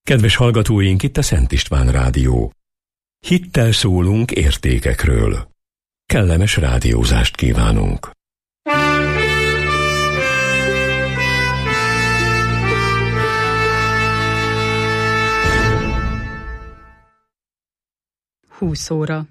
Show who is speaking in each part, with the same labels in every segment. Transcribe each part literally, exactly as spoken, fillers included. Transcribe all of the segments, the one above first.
Speaker 1: Kedves hallgatóink, itt a Szent István Rádió. Hittel szólunk értékekről. Kellemes rádiózást kívánunk.
Speaker 2: húsz óra.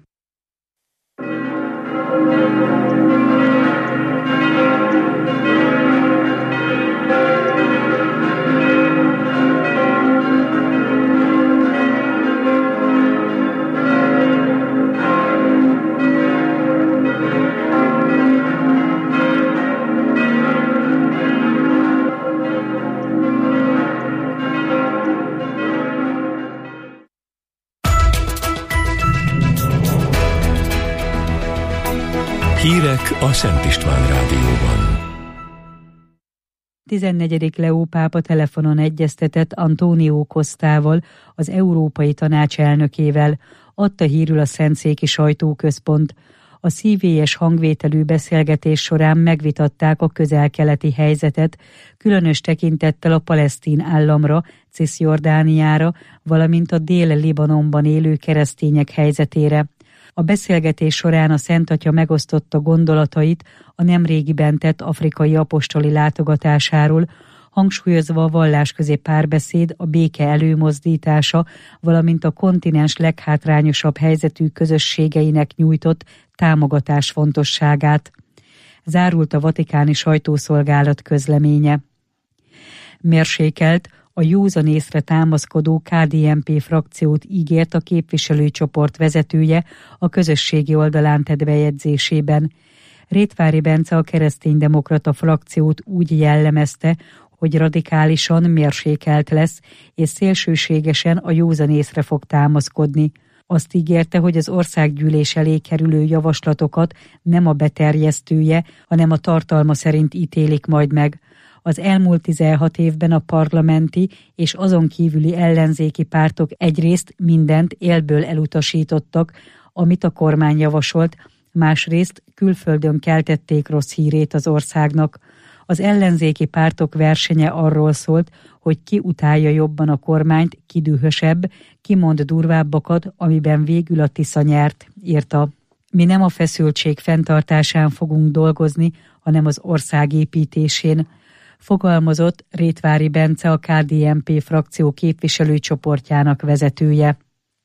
Speaker 1: Hírek a Szent István Rádióban.
Speaker 2: tizennegyedik Leó pápa telefonon egyeztetett Antónió Costával, az Európai Tanács elnökével, adta hírül a Szentszéki Sajtóközpont. A szívélyes hangvételű beszélgetés során megvitatták a közel-keleti helyzetet, különös tekintettel a palesztin államra, Ciszjordániára, valamint a Dél-Libanonban élő keresztények helyzetére. A beszélgetés során a Szent Atya megosztotta gondolatait a nemrégiben tett afrikai apostoli látogatásáról, hangsúlyozva a vallásközi párbeszéd, a béke előmozdítása, valamint a kontinens leghátrányosabb helyzetű közösségeinek nyújtott támogatás fontosságát. Zárult a vatikáni sajtószolgálat közleménye. Mérsékelt, a józan észre támaszkodó ká dé en pé frakciót ígért a képviselőcsoport vezetője a közösségi oldalán tett bejegyzésében. Rétvári Bence a kereszténydemokrata frakciót úgy jellemezte, hogy radikálisan mérsékelt lesz, és szélsőségesen a józan észre fog támaszkodni. Azt ígérte, hogy az országgyűlés elé kerülő javaslatokat nem a beterjesztője, hanem a tartalma szerint ítélik majd meg. Az elmúlt tizenhat évben a parlamenti és azon kívüli ellenzéki pártok egyrészt mindent élből elutasítottak, amit a kormány javasolt, másrészt külföldön keltették rossz hírét az országnak. Az ellenzéki pártok versenye arról szólt, hogy ki utálja jobban a kormányt, ki dühösebb, ki mond durvábbakat, amiben végül a Tisza nyert, írta. Mi nem a feszültség fenntartásán fogunk dolgozni, hanem az ország építésén, fogalmazott Rétvári Bence, a ká dé en pé frakció képviselőcsoportjának vezetője.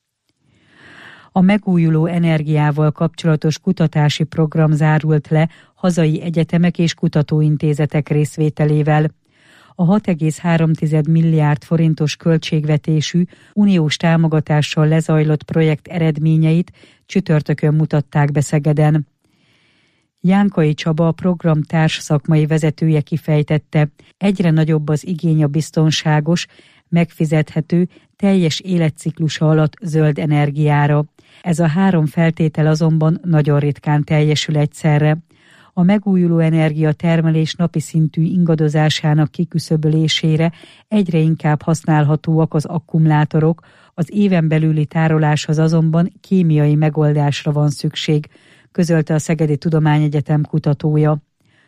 Speaker 2: A megújuló energiával kapcsolatos kutatási program zárult le hazai egyetemek és kutatóintézetek részvételével. A hat egész három milliárd forintos költségvetésű, uniós támogatással lezajlott projekt eredményeit csütörtökön mutatták be Szegeden. Jánkai Csaba, a program társszakmai vezetője kifejtette, egyre nagyobb az igény a biztonságos, megfizethető, teljes életciklusa alatt zöld energiára. Ez a három feltétel azonban nagyon ritkán teljesül egyszerre. A megújuló energia termelés napi szintű ingadozásának kiküszöbölésére egyre inkább használhatóak az akkumulátorok, az éven belüli tároláshoz azonban kémiai megoldásra van szükség, közölte a Szegedi Tudományegyetem kutatója.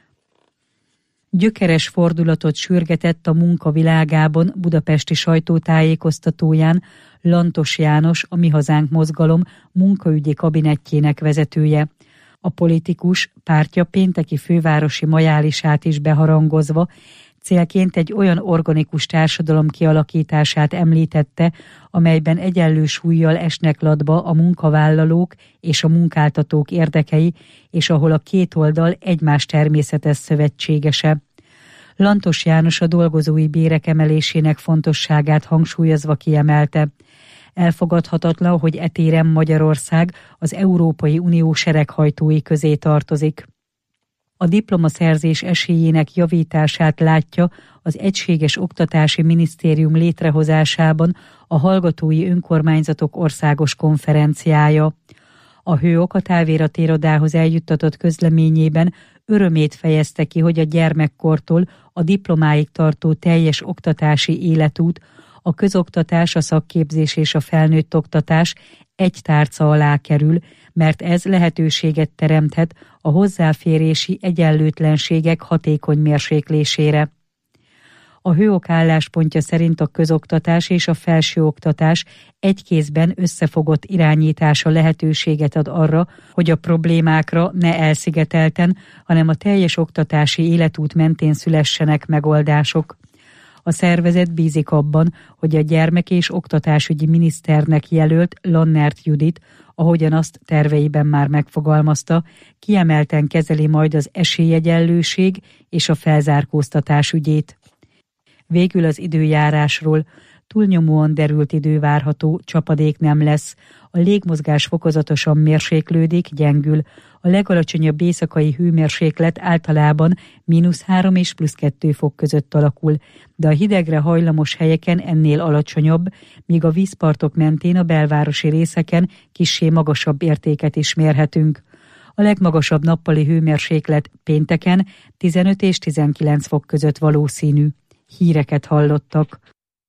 Speaker 2: Gyökeres fordulatot sürgetett a munka világában budapesti sajtótájékoztatóján Lantos János, a Mi Hazánk mozgalom munkaügyi kabinettjének vezetője. A politikus pártja pénteki fővárosi majálisát is beharangozva célként egy olyan organikus társadalom kialakítását említette, amelyben egyenlő súllyal esnek latba a munkavállalók és a munkáltatók érdekei, és ahol a két oldal egymás természetes szövetségese. Lantos János a dolgozói bérek emelésének fontosságát hangsúlyozva kiemelte. Elfogadhatatlan, hogy e téren Magyarország az Európai Unió sereghajtói közé tartozik. A diplomaszerzés esélyének javítását látja az Egységes Oktatási Minisztérium létrehozásában a Hallgatói Önkormányzatok Országos Konferenciája. A Hőok a Távirati Irodához eljuttatott közleményében örömét fejezte ki, hogy a gyermekkortól a diplomáig tartó teljes oktatási életút, a közoktatás, a szakképzés és a felnőtt oktatás egy tárca alá kerül, mert ez lehetőséget teremthet a hozzáférési egyenlőtlenségek hatékony mérséklésére. A hőok álláspontja szerint a közoktatás és a felsőoktatás egy kézben összefogott irányítása lehetőséget ad arra, hogy a problémákra ne elszigetelten, hanem a teljes oktatási életút mentén szülessenek megoldások. A szervezet bízik abban, hogy a gyermek- és oktatásügyi miniszternek jelölt Lannert Judit, ahogyan azt terveiben már megfogalmazta, kiemelten kezeli majd az esélyegyenlőség és a felzárkóztatás ügyét. Végül az időjárásról: túlnyomóan derült idő várható, csapadék nem lesz, a légmozgás fokozatosan mérséklődik, gyengül, a legalacsonyabb éjszakai hőmérséklet általában mínusz három és plusz kettő fok között alakul, de a hidegre hajlamos helyeken ennél alacsonyabb, míg a vízpartok mentén a belvárosi részeken kissé magasabb értéket is mérhetünk. A legmagasabb nappali hőmérséklet pénteken tizenöt és tizenkilenc fok között valószínű. Híreket hallottak.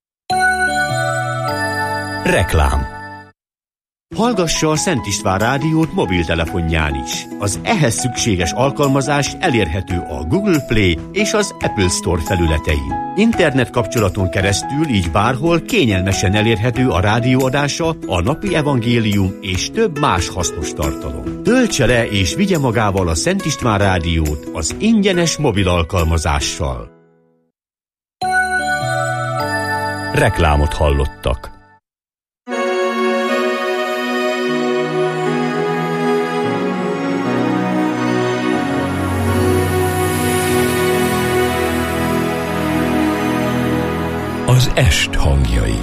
Speaker 3: Reklám. Hallgassa a Szent István rádiót mobiltelefonján is. Az ehhez szükséges alkalmazás elérhető a Google Play és az Apple Store felületein. Internet kapcsolaton keresztül így bárhol kényelmesen elérhető a rádióadása, a napi evangélium és több más hasznos tartalom. Töltse le és vigye magával a Szent István rádiót az ingyenes mobil alkalmazással. Reklámot hallottak.
Speaker 1: Az est hangjai.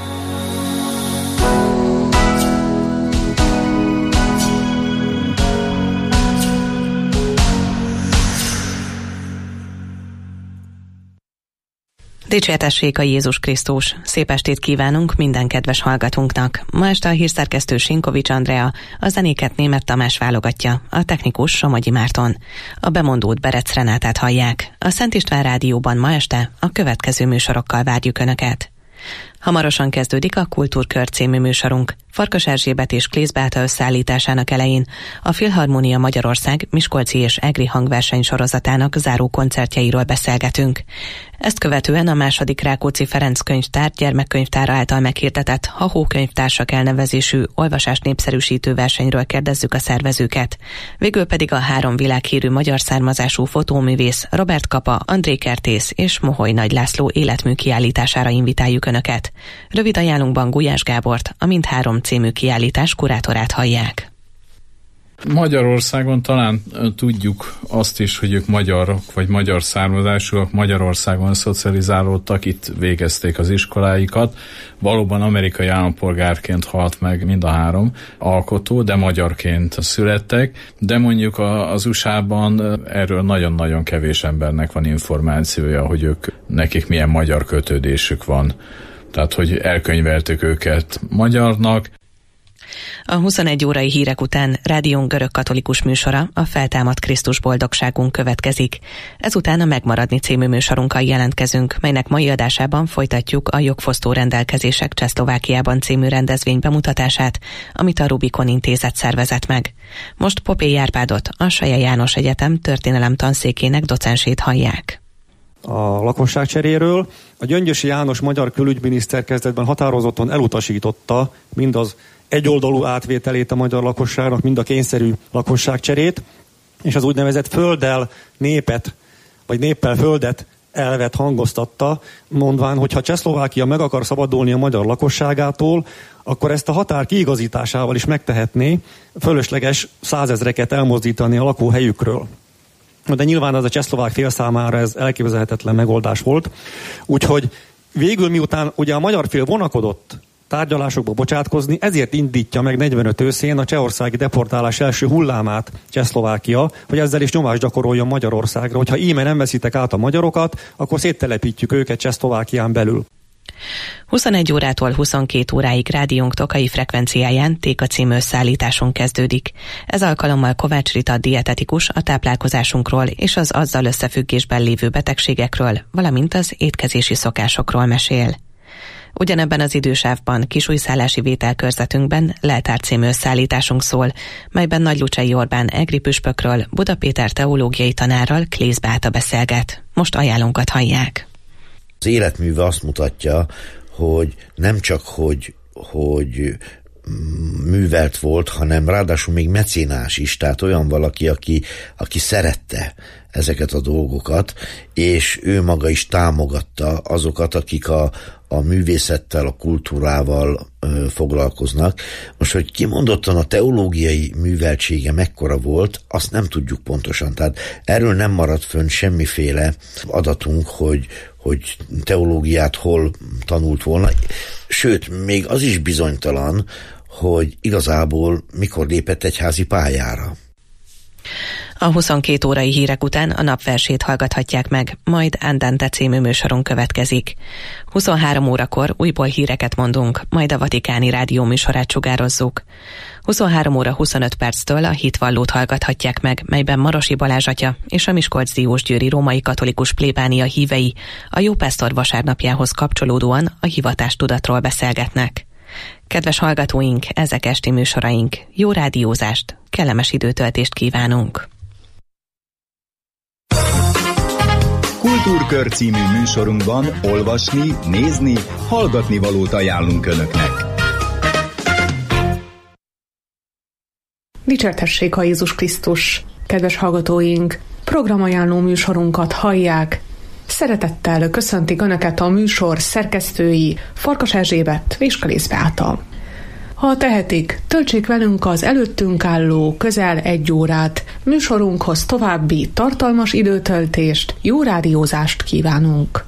Speaker 4: Dicsértessék a Jézus Krisztus! Szép estét kívánunk minden kedves hallgatónknak! Ma este a hírszerkesztő Sinkovics Andrea, a zenéket Németh Tamás válogatja, a technikus Somogyi Márton. A bemondót Berec Renátát hallják. A Szent István rádióban ma este a következő műsorokkal várjuk Önöket. Hamarosan kezdődik a Kultúrkör című műsorunk. Farkas Erzsébet és Klész Beáta összeállításának elején a Filharmónia Magyarország Miskolci és Egri hangverseny sorozatának záró koncertjeiről beszélgetünk. Ezt követően a második Rákóczi Ferenc könyvtár gyermekkönyvtára által meghirdetett Ha-hó könyvtársak elnevezésű olvasás népszerűsítő versenyről kérdezzük a szervezőket. Végül pedig a három világhírű magyar származású fotóművész Robert Kapa, André Kertész és Moholy Nagy László életmű kiállítására invitáljuk Önöket. Rövid ajánlunkban Gulyás Gábort, a Mindhárom című kiállítás kurátorát hallják.
Speaker 5: Magyarországon talán tudjuk azt is, hogy ők magyarok, vagy magyar származásúak, Magyarországon szocializálódtak, itt végezték az iskoláikat. Valóban amerikai állampolgárként halt meg mind a három alkotó, de magyarként születtek, de mondjuk az u es á-ban erről nagyon-nagyon kevés embernek van információja, hogy ők, nekik milyen magyar kötődésük van. Tehát, hogy elkönyveltük őket magyarnak.
Speaker 4: A huszonegy órai hírek után rádiónk görög katolikus műsora, a Feltámadt Krisztus boldogságunk következik. Ezután a Megmaradni című műsorunkkal jelentkezünk, melynek mai adásában folytatjuk a Jogfosztó rendelkezések Csehszlovákiában című rendezvény bemutatását, amit a Rubikon Intézet szervezett meg. Most Popé Árpádot, a Saja János Egyetem történelem tanszékének docensét hallják.
Speaker 6: A lakosságcseréről. A Gyöngyösi János magyar külügyminiszter kezdetben határozottan elutasította mindaz egyoldalú átvételét a magyar lakosságnak, mind a kényszerű lakosságcserét, és az úgynevezett földdel népet, vagy néppel földet elvet hangoztatta, mondván, hogy ha Csehszlovákia meg akar szabadulni a magyar lakosságától, akkor ezt a határ kiigazításával is megtehetné, fölösleges százezreket elmozdítani a lakóhelyükről. De nyilván az a csehszlovák fél számára ez elképzelhetetlen megoldás volt. Úgyhogy végül miután ugye a magyar fél vonakodott tárgyalásokba bocsátkozni, ezért indítja meg negyvenöt őszén a csehországi deportálás első hullámát Csehszlovákia, hogy ezzel is nyomást gyakoroljon Magyarországra, hogyha íme nem veszitek át a magyarokat, akkor széttelepítjük őket Csehszlovákián belül.
Speaker 4: huszonegy órától huszonkét óráig rádiónk tokai frekvenciáján Téka című összeállításunk kezdődik. Ez alkalommal Kovács Rita dietetikus a táplálkozásunkról és az azzal összefüggésben lévő betegségekről, valamint az étkezési szokásokról mesél. Ugyanebben az idősávban kisújszállási vételkörzetünkben Leltár című összeállításunk szól, melyben Nagy Lucsai Orbán egri püspökről, Buda Péter teológiai tanárral Klész Beáta beszélget. Most ajánlónkat hallják.
Speaker 7: Az életműve azt mutatja, hogy nem csak, hogy, hogy művelt volt, hanem ráadásul még mecénás is, tehát olyan valaki, aki, aki szerette ezeket a dolgokat, és ő maga is támogatta azokat, akik a, a művészettel, a kultúrával ö, foglalkoznak. Most, hogy kimondottan a teológiai műveltsége mekkora volt, azt nem tudjuk pontosan. Tehát erről nem maradt fönn semmiféle adatunk, hogy, hogy teológiát hol tanult volna. Sőt, még az is bizonytalan, hogy igazából mikor lépett egyházi pályára.
Speaker 4: A huszonkét órai hírek után a napversét hallgathatják meg, majd Andante című műsorunk következik. huszonhárom órakor újból híreket mondunk, majd a Vatikáni Rádió műsorát sugározzuk. huszonhárom óra huszonöt perctől a Hitvallót hallgathatják meg, melyben Marosi Balázs atya és a Miskolc-Diósgyőri római katolikus plébánia hívei a Jópásztor vasárnapjához kapcsolódóan a hivatástudatról beszélgetnek. Kedves hallgatóink, ezek esti műsoraink. Jó rádiózást, kellemes időtöltést kívánunk!
Speaker 8: Kultúrkör című műsorunkban olvasni, nézni, hallgatni valót ajánlunk Önöknek.
Speaker 9: Dicsértessék a Jézus Krisztus! Kedves hallgatóink, programajánló műsorunkat hallják. Szeretettel köszöntik Önöket a műsor szerkesztői Farkas Erzsébet és Kalész Beáta. Ha tehetik, töltsék velünk az előttünk álló közel egy órát. Műsorunkhoz további tartalmas időtöltést, jó rádiózást kívánunk!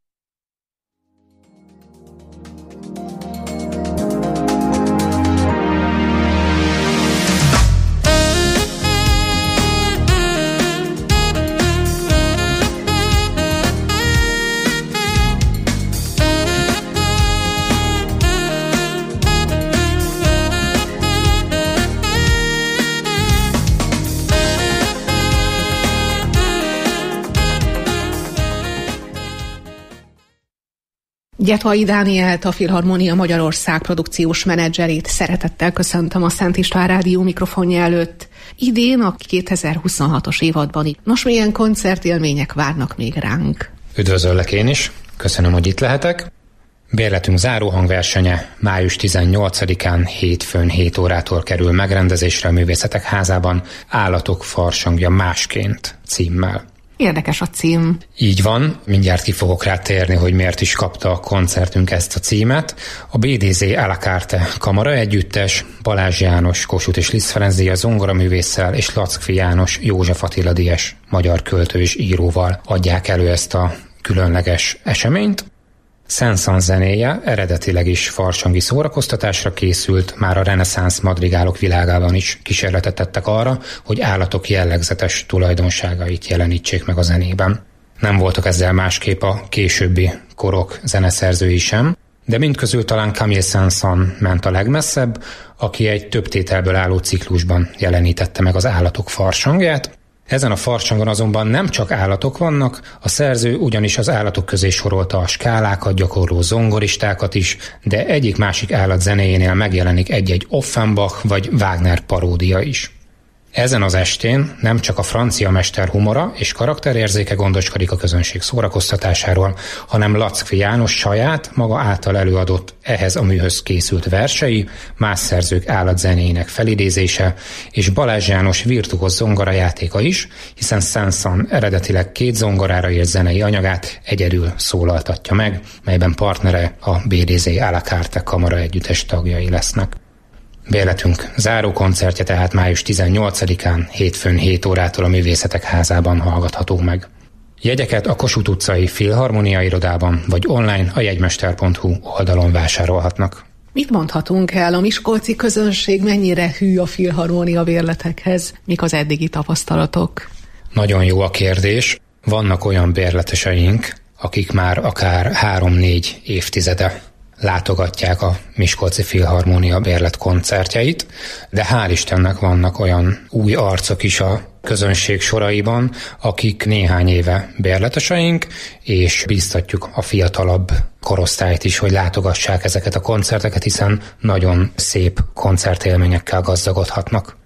Speaker 9: Gyetvai Dánielt, a Filharmonia Magyarország produkciós menedzserét szeretettel köszöntöm a Szent István Rádió mikrofonja előtt. Idén a kétezer-huszonhatos évadban. Nos, milyen koncertélmények várnak még ránk?
Speaker 10: Üdvözöllek én is, köszönöm, hogy itt lehetek. Bérletünk záróhangversenye május tizennyolcadikán hétfőn hét órától kerül megrendezésre a Művészetek Házában, Állatok farsangja másként címmel.
Speaker 9: Érdekes a cím.
Speaker 10: Így van, mindjárt ki fogok rá térni, hogy miért is kapta a koncertünk ezt a címet. A bé dé zé à la carte kamara együttes, Balázs János, Kossuth és Liszt Ferenc díjas zongoraművésszel és Lackfi János, József Attila díjas magyar költő és íróval adják elő ezt a különleges eseményt. Saint-Saëns zenéje eredetileg is farsangi szórakoztatásra készült, már a reneszánsz madrigálok világában is kísérletet tettek arra, hogy állatok jellegzetes tulajdonságait jelenítsék meg a zenében. Nem voltak ezzel másképp a későbbi korok zeneszerzői sem, de mindközül talán Camille Saint-Saëns ment a legmesszebb, aki egy több tételből álló ciklusban jelenítette meg az állatok farsangját. Ezen a farsangon azonban nem csak állatok vannak, a szerző ugyanis az állatok közé sorolta a skálákat gyakorló zongoristákat is, de egyik másik állat zenéjénél megjelenik egy-egy Offenbach vagy Wagner paródia is. Ezen az estén nem csak a francia mester humora és karakterérzéke gondoskodik a közönség szórakoztatásáról, hanem Lackfi János saját, maga által előadott ehhez a műhöz készült versei, más szerzők állatzenéinek felidézése és Balázs János virtuóz zongorajátéka is, hiszen Saint-Saëns eredetileg két zongorára írt zenei anyagát egyedül szólaltatja meg, melyben partnere a bé dé zé à la carte kamara együttes tagjai lesznek. Bérletünk záró koncertje tehát május tizennyolcadikán hétfőn hét órától a Művészetek Házában hallgatható meg. Jegyeket a Kossuth utcai Filharmonia irodában vagy online a jegymester pont hu oldalon vásárolhatnak.
Speaker 9: Mit mondhatunk el, a miskolci közönség mennyire hű a Filharmonia bérletekhez? Mik az eddigi tapasztalatok?
Speaker 10: Nagyon jó a kérdés. Vannak olyan bérleteseink, akik már akár három-négy évtizede látogatják a Miskolci Filharmonia bérlet koncertjeit, de hál' Istennek vannak olyan új arcok is a közönség soraiban, akik néhány éve bérleteseink, és bíztatjuk a fiatalabb korosztályt is, hogy látogassák ezeket a koncerteket, hiszen nagyon szép koncertélményekkel gazdagodhatnak.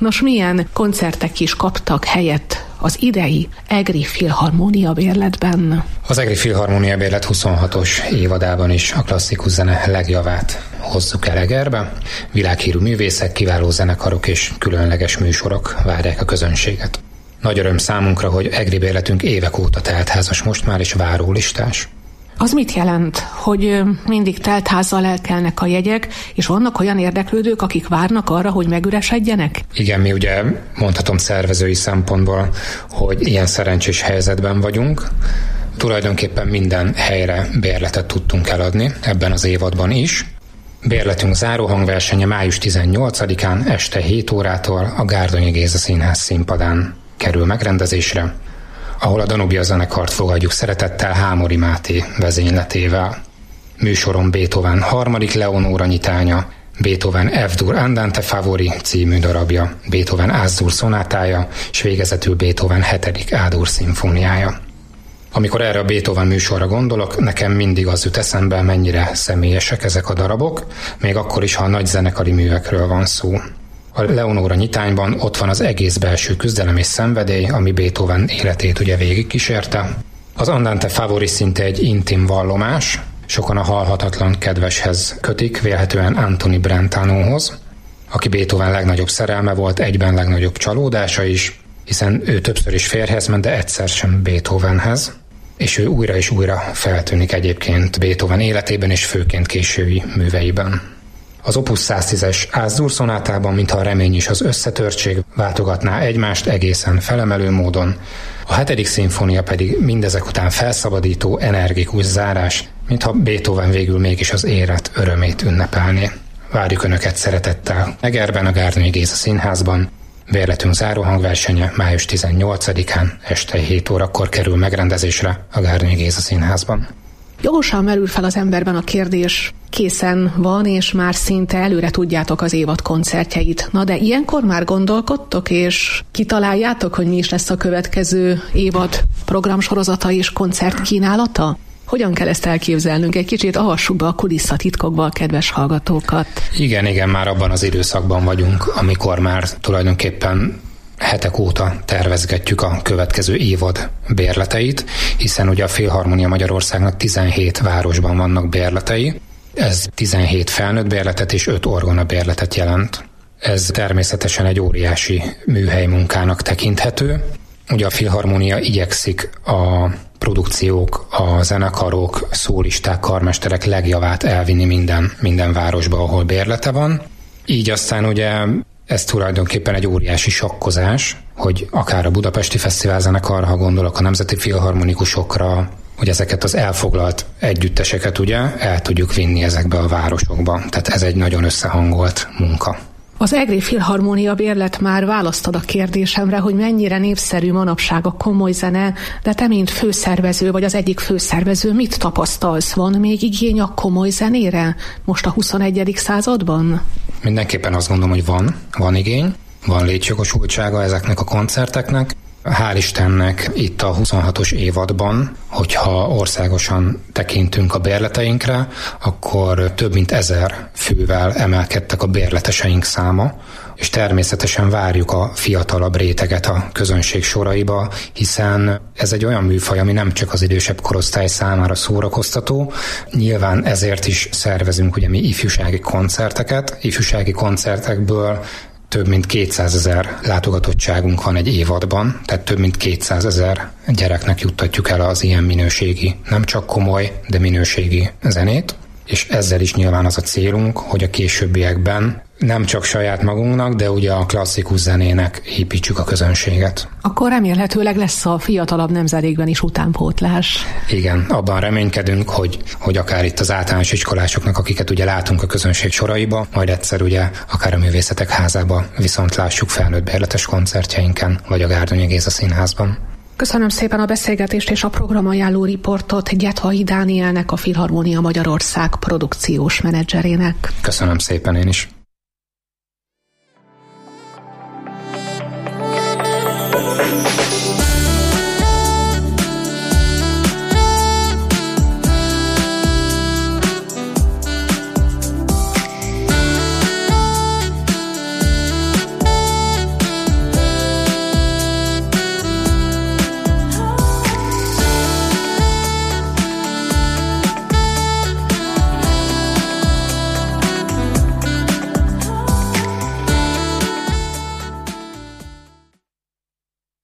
Speaker 9: Nos, milyen koncertek is kaptak helyet az idei Egri Filharmónia bérletben?
Speaker 10: Az Egri Filharmónia bérlet huszonhatos évadában is a klasszikus zene legjavát hozzuk el Egerbe. Világhírű művészek, kiváló zenekarok és különleges műsorok várják a közönséget. Nagy öröm számunkra, hogy Egri bérletünk évek óta teltházas most már, és várólistás.
Speaker 9: Az mit jelent, hogy mindig teltházzal elkelnek a jegyek, és vannak olyan érdeklődők, akik várnak arra, hogy megüresedjenek?
Speaker 10: Igen, mi ugye mondhatom szervezői szempontból, hogy ilyen szerencsés helyzetben vagyunk. Tulajdonképpen minden helyre bérletet tudtunk eladni, ebben az évadban is. Bérletünk záróhangversenye május tizennyolcadikán este hét órától a Gárdonyi Géza Színház színpadán kerül megrendezésre, ahol a Danubia zenekart fogadjuk szeretettel Hámori Máté vezényletével. Műsoron Beethoven harmadik Leonóra nyitánya, Beethoven F-dur Andante Favori című darabja, Beethoven Ás-dur szonátája, és végezetül Beethoven hetedik A-dur szimfóniája. Amikor erre a Beethoven műsorra gondolok, nekem mindig az jut eszembe, mennyire személyesek ezek a darabok, még akkor is, ha a nagy zenekari művekről van szó. A Leonóra nyitányban ott van az egész belső küzdelem és szenvedély, ami Beethoven életét ugye végigkísérte. Az Andante Favori szinte egy intim vallomás, sokan a halhatatlan kedveshez kötik, vélhetően Anthony Brentanóhoz, aki Beethoven legnagyobb szerelme volt, egyben legnagyobb csalódása is, hiszen ő többször is férjhez ment, de egyszer sem Beethovenhez, és ő újra és újra feltűnik egyébként Beethoven életében és főként késői műveiben. Az Opus száztízes Ás-dur szonátában, mintha a remény és az összetörtség váltogatná egymást egészen felemelő módon, a hetedik szimfónia pedig mindezek után felszabadító, energikus zárás, mintha Beethoven végül mégis az élet örömét ünnepelné. Várjuk Önöket szeretettel Egerben, a Gárdonyi Géza Színházban. Bérletünk záróhangversenye május tizennyolcadikán este hét órakor kerül megrendezésre a Gárdonyi Géza Színházban.
Speaker 9: Jogosan merül fel az emberben a kérdés, készen van, és már szinte előre tudjátok az évad koncertjeit. Na de ilyenkor már gondolkodtok, és kitaláljátok, hogy mi is lesz a következő évad programsorozata és koncertkínálata? Hogyan kell ezt elképzelnünk? Egy kicsit avassuk be a kulisszatitkokba a kedves hallgatókat.
Speaker 10: Igen, igen, már abban az időszakban vagyunk, amikor már tulajdonképpen hetek óta tervezgetjük a következő évad bérleteit, hiszen ugye a Filharmónia Magyarországnak tizenhét városban vannak bérletei. Ez tizenhét felnőtt bérletet és öt orgona bérletet jelent. Ez természetesen egy óriási műhely munkának tekinthető. Ugye a Filharmónia igyekszik a produkciók, a zenekarok, szólisták, karmesterek legjavát elvinni minden, minden városba, ahol bérlete van. Így aztán ugye ez tulajdonképpen egy óriási sakkozás, hogy akár a Budapesti Fesztivál zenekar, ha gondolok a nemzeti filharmonikusokra, hogy ezeket az elfoglalt együtteseket ugye el tudjuk vinni ezekbe a városokba. Tehát ez egy nagyon összehangolt munka.
Speaker 9: Az Egri Filharmónia bérlet már választad a kérdésemre, hogy mennyire népszerű manapság a komoly zene, de te, mint főszervező, vagy az egyik főszervező, mit tapasztalsz? Van még igény a komoly zenére most a huszonegyedik században?
Speaker 10: Mindenképpen azt gondolom, hogy van, van igény, van létjogosultsága ezeknek a koncerteknek. Hál' Istennek itt a huszonhatos évadban, hogyha országosan tekintünk a bérleteinkre, akkor több mint ezer fővel emelkedtek a bérleteseink száma, és természetesen várjuk a fiatalabb réteget a közönség soraiba, hiszen ez egy olyan műfaj, ami nem csak az idősebb korosztály számára szórakoztató, nyilván ezért is szervezünk ugye mi ifjúsági koncerteket, ifjúsági koncertekből több mint kétszázezer látogatottságunk van egy évadban, tehát több mint kétszázezer gyereknek juttatjuk el az ilyen minőségi, nem csak komoly, de minőségi zenét, és ezzel is nyilván az a célunk, hogy a későbbiekben nem csak saját magunknak, de ugye a klasszikus zenének építsük a közönséget.
Speaker 9: Akkor remélhetőleg lesz a fiatalabb nemzedékben is utánpótlás.
Speaker 10: Igen, abban reménykedünk, hogy, hogy akár itt az általános iskolásoknak, akiket ugye látunk a közönség soraiba, majd egyszer ugye akár a Művészetek Házába viszont lássuk felnőtt bérletes koncertjeinken, vagy a Gárdonyi Géza Színházban.
Speaker 9: Köszönöm szépen a beszélgetést és a programajánló riportot Gyetvai Dánielnek, a Filharmónia Magyarország produkciós menedzserének.
Speaker 10: Köszönöm szépen én is.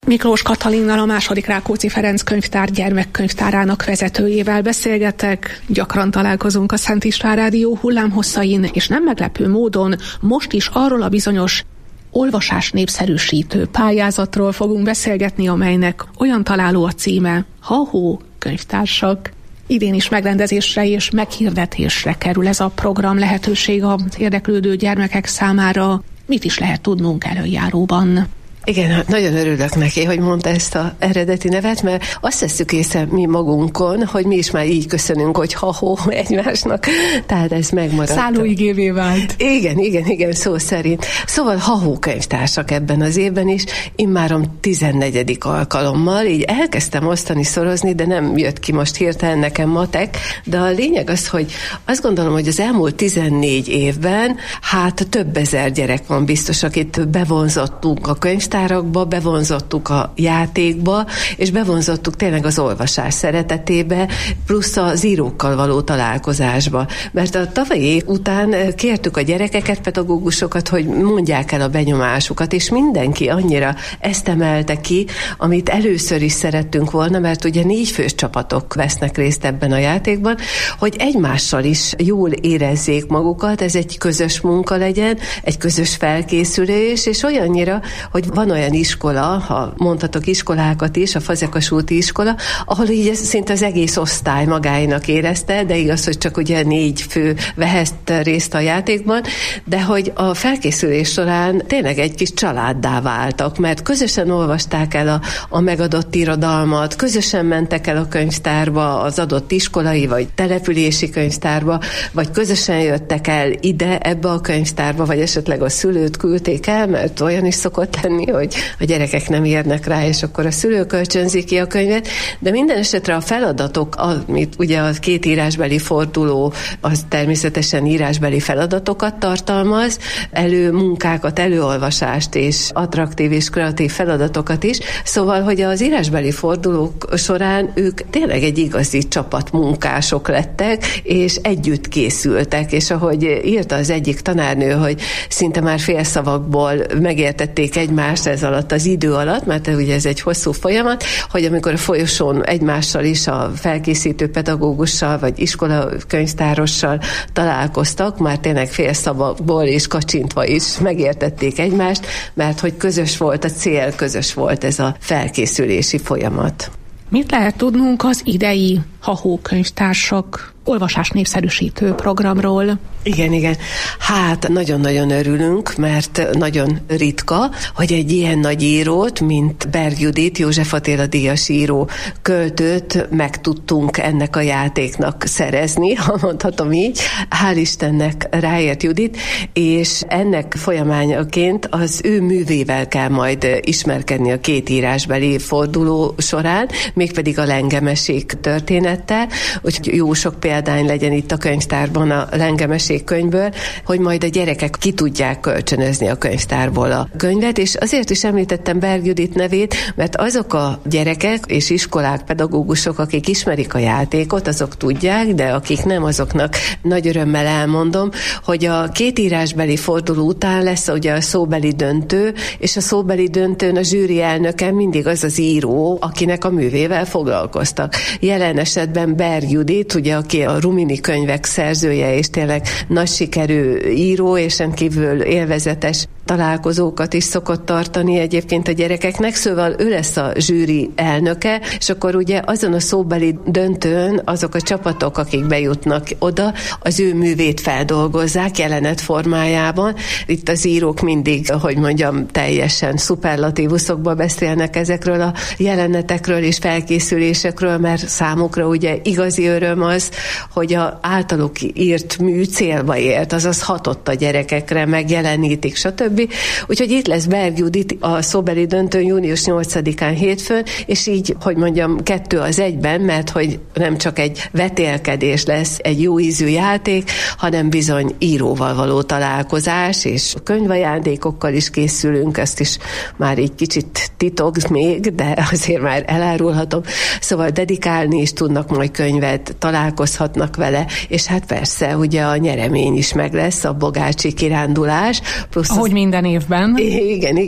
Speaker 9: Miklós Katalinnal, a második Rákóczi Ferenc könyvtár gyermekkönyvtárának vezetőjével beszélgetek. Gyakran találkozunk a Szent István Rádió hullámhosszain, és nem meglepő módon most is arról a bizonyos olvasás népszerűsítő pályázatról fogunk beszélgetni, amelynek olyan találó a címe: Ha-hó könyvtársak. Idén is megrendezésre és meghirdetésre kerül ez a program, lehetőség az érdeklődő gyermekek számára. Mit is lehet tudnunk előjáróban?
Speaker 11: Igen, nagyon örülök neki, hogy mondta ezt az eredeti nevet, mert azt tesszük észre mi magunkon, hogy mi is már így köszönünk, hogy ha-hó egymásnak, tehát ez megmaradt.
Speaker 9: Szállóigévé vált.
Speaker 11: Igen, igen, igen, szó szerint. Szóval ha-hó könyvtársak ebben az évben is, immáron tizennegyedik alkalommal, így elkezdtem osztani, szorozni, de nem jött ki most hirtelen nekem matek, de a lényeg az, hogy azt gondolom, hogy az elmúlt tizennégy évben hát több ezer gyerek van biztos, akit bevonzottunk a könyvtárba, bevonzottuk a játékba, és bevonzottuk tényleg az olvasás szeretetébe, plusz az írókkal való találkozásba. Mert a tavalyi év után kértük a gyerekeket, pedagógusokat, hogy mondják el a benyomásukat, és mindenki annyira ezt emelte ki, amit először is szerettünk volna, mert ugye négy fős csapatok vesznek részt ebben a játékban, hogy egymással is jól érezzék magukat, ez egy közös munka legyen, egy közös felkészülés, és olyannyira, hogy van olyan iskola, ha mondhatok iskolákat is, a Fazekas úti iskola, ahol így szinte az egész osztály magáinak érezte, de igaz, hogy csak ugye négy fő vehet részt a játékban, de hogy a felkészülés során tényleg egy kis családdá váltak, mert közösen olvasták el a, a megadott irodalmat, közösen mentek el a könyvtárba, az adott iskolai vagy települési könyvtárba, vagy közösen jöttek el ide, ebbe a könyvtárba, vagy esetleg a szülőt küldték el, mert olyan is szokott lenni, hogy a gyerekek nem érnek rá, és akkor a szülő kölcsönzi ki a könyvet, de minden esetre a feladatok, amit ugye a két írásbeli forduló, az természetesen írásbeli feladatokat tartalmaz, előmunkákat, előolvasást és attraktív és kreatív feladatokat is, szóval, hogy az írásbeli fordulók során ők tényleg egy igazi csapatmunkások lettek, és együtt készültek, és ahogy írta az egyik tanárnő, hogy szinte már félszavakból megértették egymást ez alatt az idő alatt, mert ugye ez egy hosszú folyamat, hogy amikor a folyosón egymással is a felkészítő pedagógussal vagy iskola könyvtárossal találkoztak, már tényleg félszavakból és kacsintva is megértették egymást, mert hogy közös volt a cél, közös volt ez a felkészülési folyamat.
Speaker 9: Mit lehet tudnunk az idei ha-hó könyvtársak olvasás népszerűsítő programról?
Speaker 11: Igen, igen. Hát nagyon-nagyon örülünk, mert nagyon ritka, hogy egy ilyen nagy írót, mint Berg Judit, József Attila díjas író költőt meg tudtunk ennek a játéknak szerezni, ha mondhatom így. Hál' Istennek ráért Judit, és ennek folyamányaként az ő művével kell majd ismerkedni a két írásbeli forduló során, mégpedig a Lengemesék történettel, úgyhogy jó sok példány legyen itt a könyvtárban a Lengemesék könyvből, hogy majd a gyerekek ki tudják kölcsönözni a könyvtárból a könyvet, és azért is említettem Berg Judit nevét, mert azok a gyerekek és iskolák, pedagógusok, akik ismerik a játékot, azok tudják, de akik nem, azoknak nagy örömmel elmondom, hogy a két írásbeli forduló után lesz ugye a szóbeli döntő, és a szóbeli döntőn a zsűri elnöke mindig az az író, akinek a művével foglalkoztak. Jelen esetben Berg Judit, ugye, aki a Rumini könyvek szerzője, és tényleg nagy sikerű író, és rendkívül élvezetes találkozókat is szokott tartani egyébként a gyerekeknek, szóval ő lesz a zsűri elnöke, és akkor ugye azon a szóbeli döntőn azok a csapatok, akik bejutnak oda, az ő művét feldolgozzák jelenet formájában. Itt az írók mindig, hogy mondjam, teljesen szuperlatívuszokba beszélnek ezekről a jelenetekről és felkészülésekről, mert számukra ugye igazi öröm az, hogy a általuk írt mű célba ért, azaz hatott a gyerekekre, megjelenítik, stb. Úgyhogy itt lesz Berg Judit a szóbeli döntőn június nyolcadikán hétfőn, és így, hogy mondjam, kettő az egyben, mert hogy nem csak egy vetélkedés lesz, egy jó ízű játék, hanem bizony íróval való találkozás, és könyvajándékokkal is készülünk, ezt is már így kicsit titok még, de azért már elárulhatom. Szóval dedikálni is tudnak majd könyvet, találkozhatnak vele, és hát persze, ugye a nyeremény is meg lesz, a bogácsi kirándulás. Plusz
Speaker 9: ahogy
Speaker 11: az...
Speaker 9: minden évben.
Speaker 11: Igen, igen.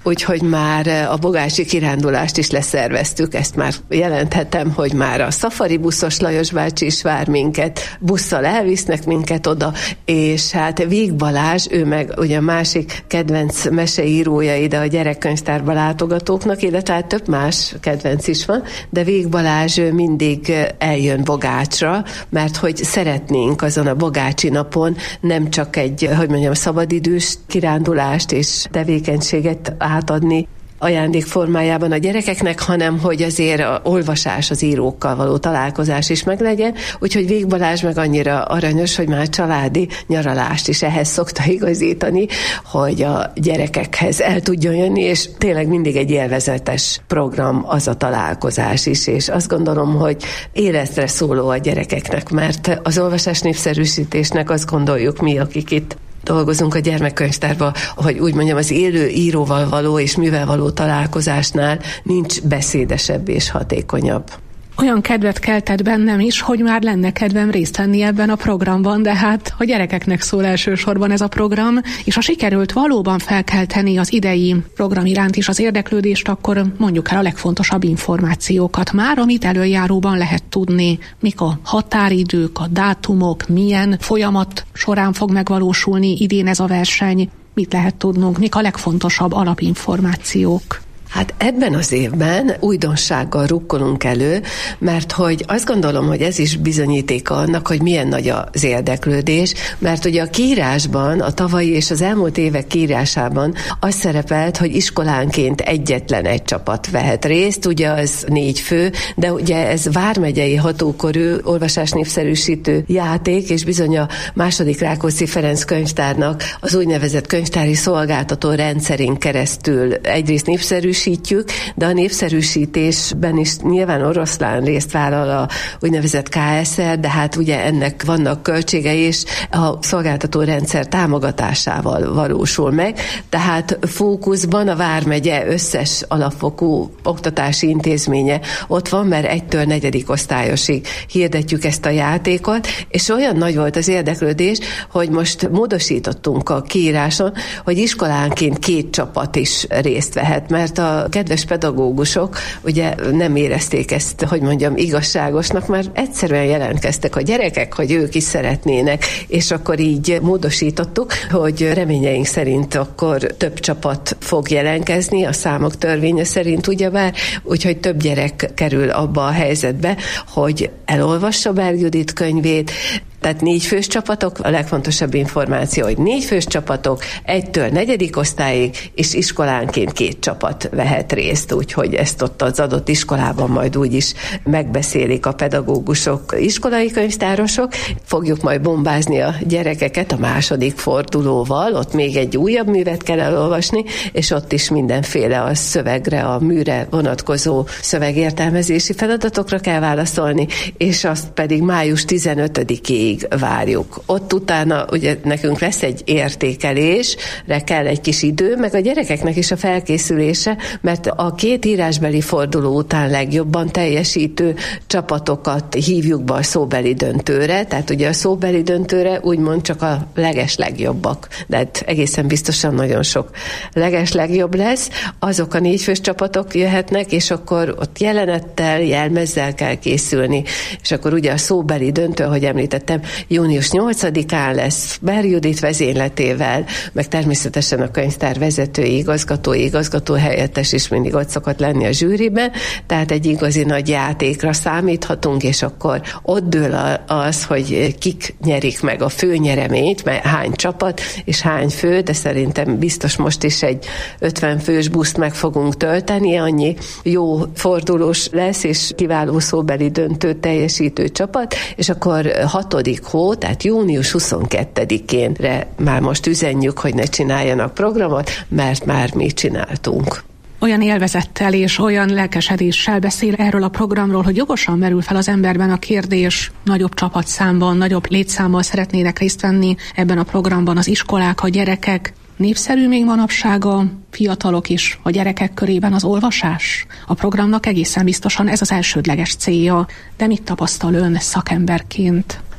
Speaker 11: úgyhogy már a bogácsi kirándulást is leszerveztük, ezt már jelenthetem, hogy már a Szafari buszos Lajos bácsi is vár minket, busszal elvisznek minket oda, és hát Víg Balázs, ő meg ugye a másik kedvenc meseírója ide a gyerekkönyvtárba látogatóknak, illetve hát több más kedvenc is van, de Víg Balázs mindig eljön Bogácsra, mert hogy szeretnénk azon a bogácsi napon nem csak egy, hogy mondjam, szabadidős kirándulást és tevékenységet átadni ajándék formájában a gyerekeknek, hanem hogy azért a olvasás, az írókkal való találkozás is meglegyen, úgyhogy Víg Balázs meg annyira aranyos, hogy már családi nyaralást is ehhez szokta igazítani, hogy a gyerekekhez el tudjon jönni, és tényleg mindig egy élvezetes program az a találkozás is, és azt gondolom, hogy életre szóló a gyerekeknek, mert az olvasás népszerűsítésnek azt gondoljuk mi, akik itt dolgozunk a gyermekkönyvtárban, hogy úgy mondjam, az élő íróval való és művel való találkozásnál nincs beszédesebb és hatékonyabb.
Speaker 9: Olyan kedvet keltett bennem is, hogy már lenne kedvem részt venni ebben a programban, de hát a gyerekeknek szól elsősorban ez a program, és ha sikerült valóban felkelteni az idei program iránt is az érdeklődést, akkor mondjuk el a legfontosabb információkat már, amit előjáróban lehet tudni, mik a határidők, a dátumok, milyen folyamat során fog megvalósulni idén ez a verseny, mit lehet tudnunk, mik a legfontosabb alapinformációk.
Speaker 11: Hát ebben az évben újdonsággal rukkolunk elő, mert hogy azt gondolom, hogy ez is bizonyítéka annak, hogy milyen nagy az érdeklődés, mert ugye a kiírásban, a tavalyi és az elmúlt évek kiírásában az szerepelt, hogy iskolánként egyetlen egy csapat vehet részt, ugye az négy fő, de ugye ez vármegyei hatókorú olvasásnépszerűsítő játék, és bizony a második Rákóczi Ferenc könyvtárnak az úgynevezett könyvtári szolgáltató rendszerén keresztül egyrészt népszerűsítő, de a népszerűsítésben is nyilván oroszlán részt vállal a úgynevezett ká es er, de hát ugye ennek vannak költségei, és a szolgáltató rendszer támogatásával valósul meg, tehát fókuszban a vármegye összes alapfokú oktatási intézménye ott van, mert egytől negyedik osztályosig hirdetjük ezt a játékot, és olyan nagy volt az érdeklődés, hogy most módosítottunk a kiíráson, hogy iskolánként két csapat is részt vehet, mert a a kedves pedagógusok ugye nem érezték ezt, hogy mondjam, igazságosnak, mert egyszerűen jelentkeztek a gyerekek, hogy ők is szeretnének, és akkor így módosítottuk, hogy reményeink szerint akkor több csapat fog jelentkezni, a számok törvénye szerint ugyebár, úgyhogy több gyerek kerül abba a helyzetbe, hogy elolvassa Berg Judit könyvét. Tehát négy fős csapatok, a legfontosabb információ, hogy négy fős csapatok, egytől negyedik osztályig, és iskolánként két csapat vehet részt, úgyhogy ezt ott az adott iskolában majd úgyis megbeszélik a pedagógusok, iskolai könyvtárosok. Fogjuk majd bombázni a gyerekeket a második fordulóval, ott még egy újabb művet kell elolvasni, és ott is mindenféle a szövegre, a műre vonatkozó szövegértelmezési feladatokra kell válaszolni, és azt pedig május tizenötödikéig várjuk. Ott utána ugye nekünk lesz egy értékelésre kell egy kis idő, meg a gyerekeknek is a felkészülése, mert a két írásbeli forduló után legjobban teljesítő csapatokat hívjuk be a szóbeli döntőre, tehát ugye a szóbeli döntőre úgymond csak a leges legjobbak, de hát egészen biztosan nagyon sok leges legjobb lesz, azok a négyfős csapatok jöhetnek, és akkor ott jelenettel, jelmezzel kell készülni, és akkor ugye a szóbeli döntő, ahogy említettem, június nyolcadikán lesz Berg Judit vezényletével, meg természetesen a könyvtár vezetői, igazgatói, igazgatóhelyettes is mindig ott szokott lenni a zsűriben, tehát egy igazi nagy játékra számíthatunk, és akkor ott dől az, hogy kik nyerik meg a főnyereményt, mert hány csapat és hány fő, de szerintem biztos most is egy ötven fős buszt meg fogunk tölteni, annyi jó fordulós lesz, és kiváló szóbeli döntőt teljesítő csapat, és akkor hatod hó, tehát június huszonkettedikénre már most üzenjük, hogy ne csináljanak programot, mert már mi csináltunk.
Speaker 9: Olyan élvezettel és olyan lelkesedéssel beszél erről a programról, hogy jogosan merül fel az emberben a kérdés, nagyobb csapatszámban, nagyobb létszámmal szeretnének részt venni ebben a programban az iskolák, a gyerekek. Népszerű még manapság a fiatalok is, a gyerekek körében az olvasás? A programnak egészen biztosan ez az elsődleges célja, de mit tapasztal ön szakemberként?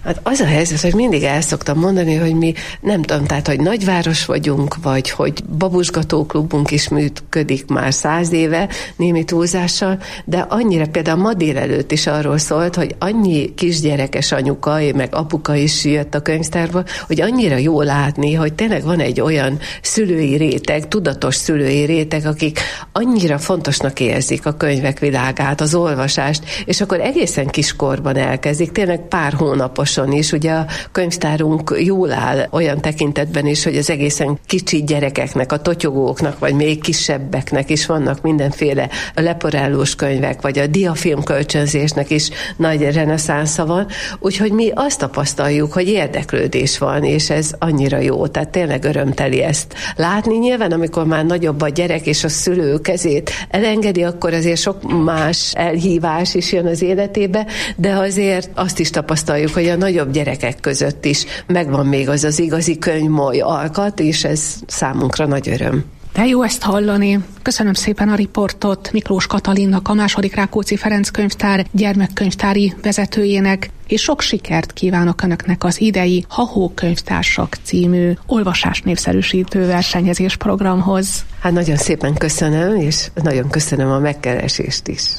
Speaker 11: Hát az a helyzet, hogy mindig el szoktam mondani, hogy mi nem tudom, tehát, hogy nagyváros vagyunk, vagy hogy babusgatóklubunk is működik már száz éve, némi túlzással, de annyira például ma délelőtt is arról szólt, hogy annyi kisgyerekes anyuka, meg apuka is jött a könyvtárba, hogy annyira jó látni, hogy tényleg van egy olyan szülői réteg, tudatos szülői réteg, akik annyira fontosnak érzik a könyvek világát, az olvasást, és akkor egészen kiskorban elkezdik, tényleg pár hónaposon is, ugye a könyvtárunk jól áll olyan tekintetben is, hogy az egészen kicsi gyerekeknek, a totyogóknak, vagy még kisebbeknek is vannak mindenféle leporellós könyvek, vagy a diafilm kölcsönzésnek is nagy reneszánsza van, úgyhogy mi azt tapasztaljuk, hogy érdeklődés van, és ez annyira jó, tehát tényleg örömteli ezt látni. Nyilván, amikor már nagyobb a gyerek, és a szülő kezét elengedi, akkor azért sok más elhívás is jön az életébe, de azért azt is tapasztaljuk, hogy a nagyobb gyerekek között is megvan még az az igazi könyvmoly alkat, és ez számunkra nagy öröm.
Speaker 9: De jó ezt hallani. Köszönöm szépen a riportot Miklós Katalinnak, a második Rákóczi Ferenc könyvtár gyermekkönyvtári vezetőjének, és sok sikert kívánok Önöknek az idei Hahó Könyvtársak című olvasásnépszerűsítő versenyezés programhoz.
Speaker 11: Hát nagyon szépen köszönöm, és nagyon köszönöm a megkeresést is.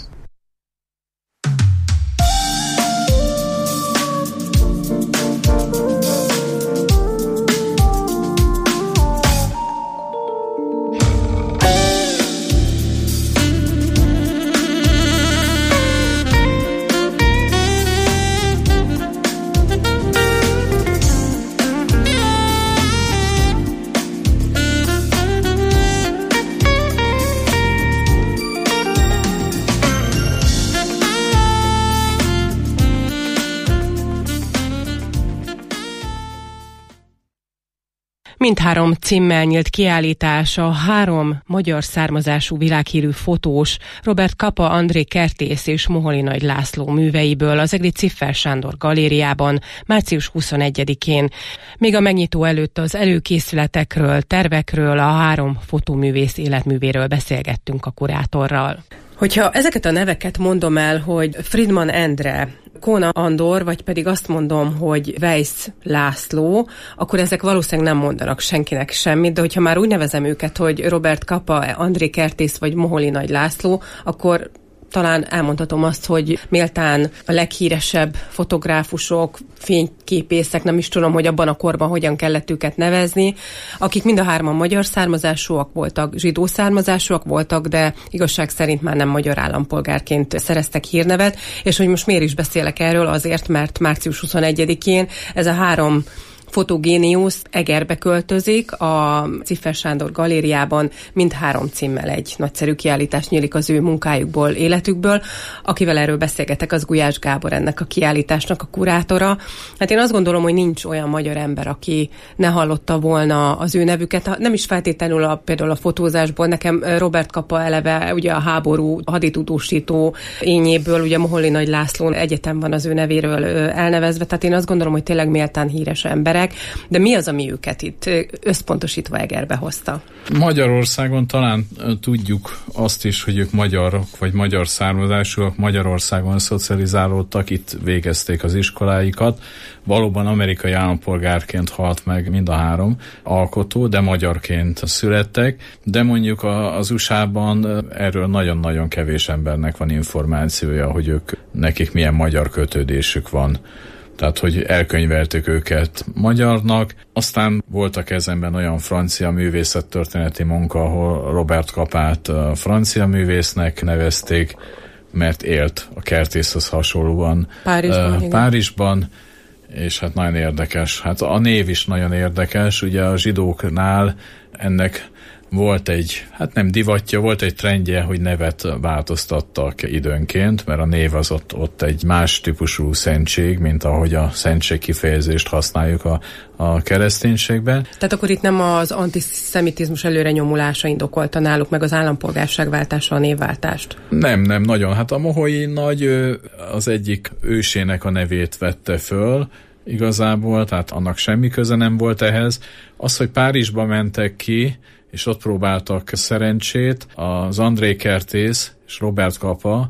Speaker 12: Mindhárom címmel nyílt kiállítás a három magyar származású világhírű fotós, Robert Capa, André Kertész és Moholi Nagy László műveiből az egri Ciffer Sándor galériában március huszonegyedikén. Még a megnyitó előtt az előkészületekről, tervekről, a három fotóművész életművéről beszélgettünk a kurátorral. Hogyha ezeket a neveket mondom el, hogy Friedman Endre, Kóna Andor, vagy pedig azt mondom, hogy Weiss László, akkor ezek valószínűleg nem mondanak senkinek semmit, de hogyha már úgy nevezem őket, hogy Robert Capa, André Kertész vagy Moholi Nagy László, akkor talán elmondhatom azt, hogy méltán a leghíresebb fotográfusok, fényképészek, nem is tudom, hogy abban a korban hogyan kellett őket nevezni, akik mind a hárman magyar származásúak voltak, zsidó származásúak voltak, de igazság szerint már nem magyar állampolgárként szereztek hírnevet, és hogy most miért is beszélek erről, azért, mert március huszonegyedikén ez a három fotogéniusz Egerbe költözik, a Ciffer Sándor galériában mindhárom címmel egy nagyszerű kiállítás nyílik az ő munkájukból, életükből. Akivel erről beszélgetek, az Gulyás Gábor, ennek a kiállításnak a kurátora. Hát én azt gondolom, hogy nincs olyan magyar ember, aki ne hallotta volna az ő nevüket. Nem is feltétlenül a, például a fotózásból. Nekem Robert Capa eleve ugye a háború haditudósító ényéből, ugye Moholi Nagy László egyetem van az ő nevéről elnevezve, tehát én azt gondolom, hogy tényleg méltán híres ember. De mi az, ami őket itt összpontosítva Egerbe hozta?
Speaker 5: Magyarországon talán tudjuk azt is, hogy ők magyarok, vagy magyar származásúak, Magyarországon szocializálódtak, itt végezték az iskoláikat. Valóban amerikai állampolgárként halt meg mind a három alkotó, de magyarként születtek, de mondjuk az u es á-ban erről nagyon-nagyon kevés embernek van információja, hogy ők, nekik milyen magyar kötődésük van. Tehát, hogy elkönyveltük őket magyarnak. Aztán voltak ezenben olyan francia művészettörténeti munka, ahol Robert Capát francia művésznek nevezték, mert élt a Kertészhoz hasonlóan
Speaker 12: Párizsban,
Speaker 5: uh, Párizsban, és hát nagyon érdekes. Hát a név is nagyon érdekes, ugye a zsidóknál ennek volt egy, hát nem divatja, volt egy trendje, hogy nevet változtattak időnként, mert a név az ott, ott egy más típusú szentség, mint ahogy a szentség kifejezést használjuk a, a kereszténységben.
Speaker 12: Tehát akkor itt nem az antiszemitizmus előre nyomulása indokolta náluk, meg az állampolgárságváltása, a névváltást?
Speaker 5: Nem, nem, nagyon. Hát a Moholi Nagy az egyik ősének a nevét vette föl, igazából, tehát annak semmi köze nem volt ehhez. Az, hogy Párizsba mentek ki, és ott próbáltak szerencsét, az André Kertész és Robert Capa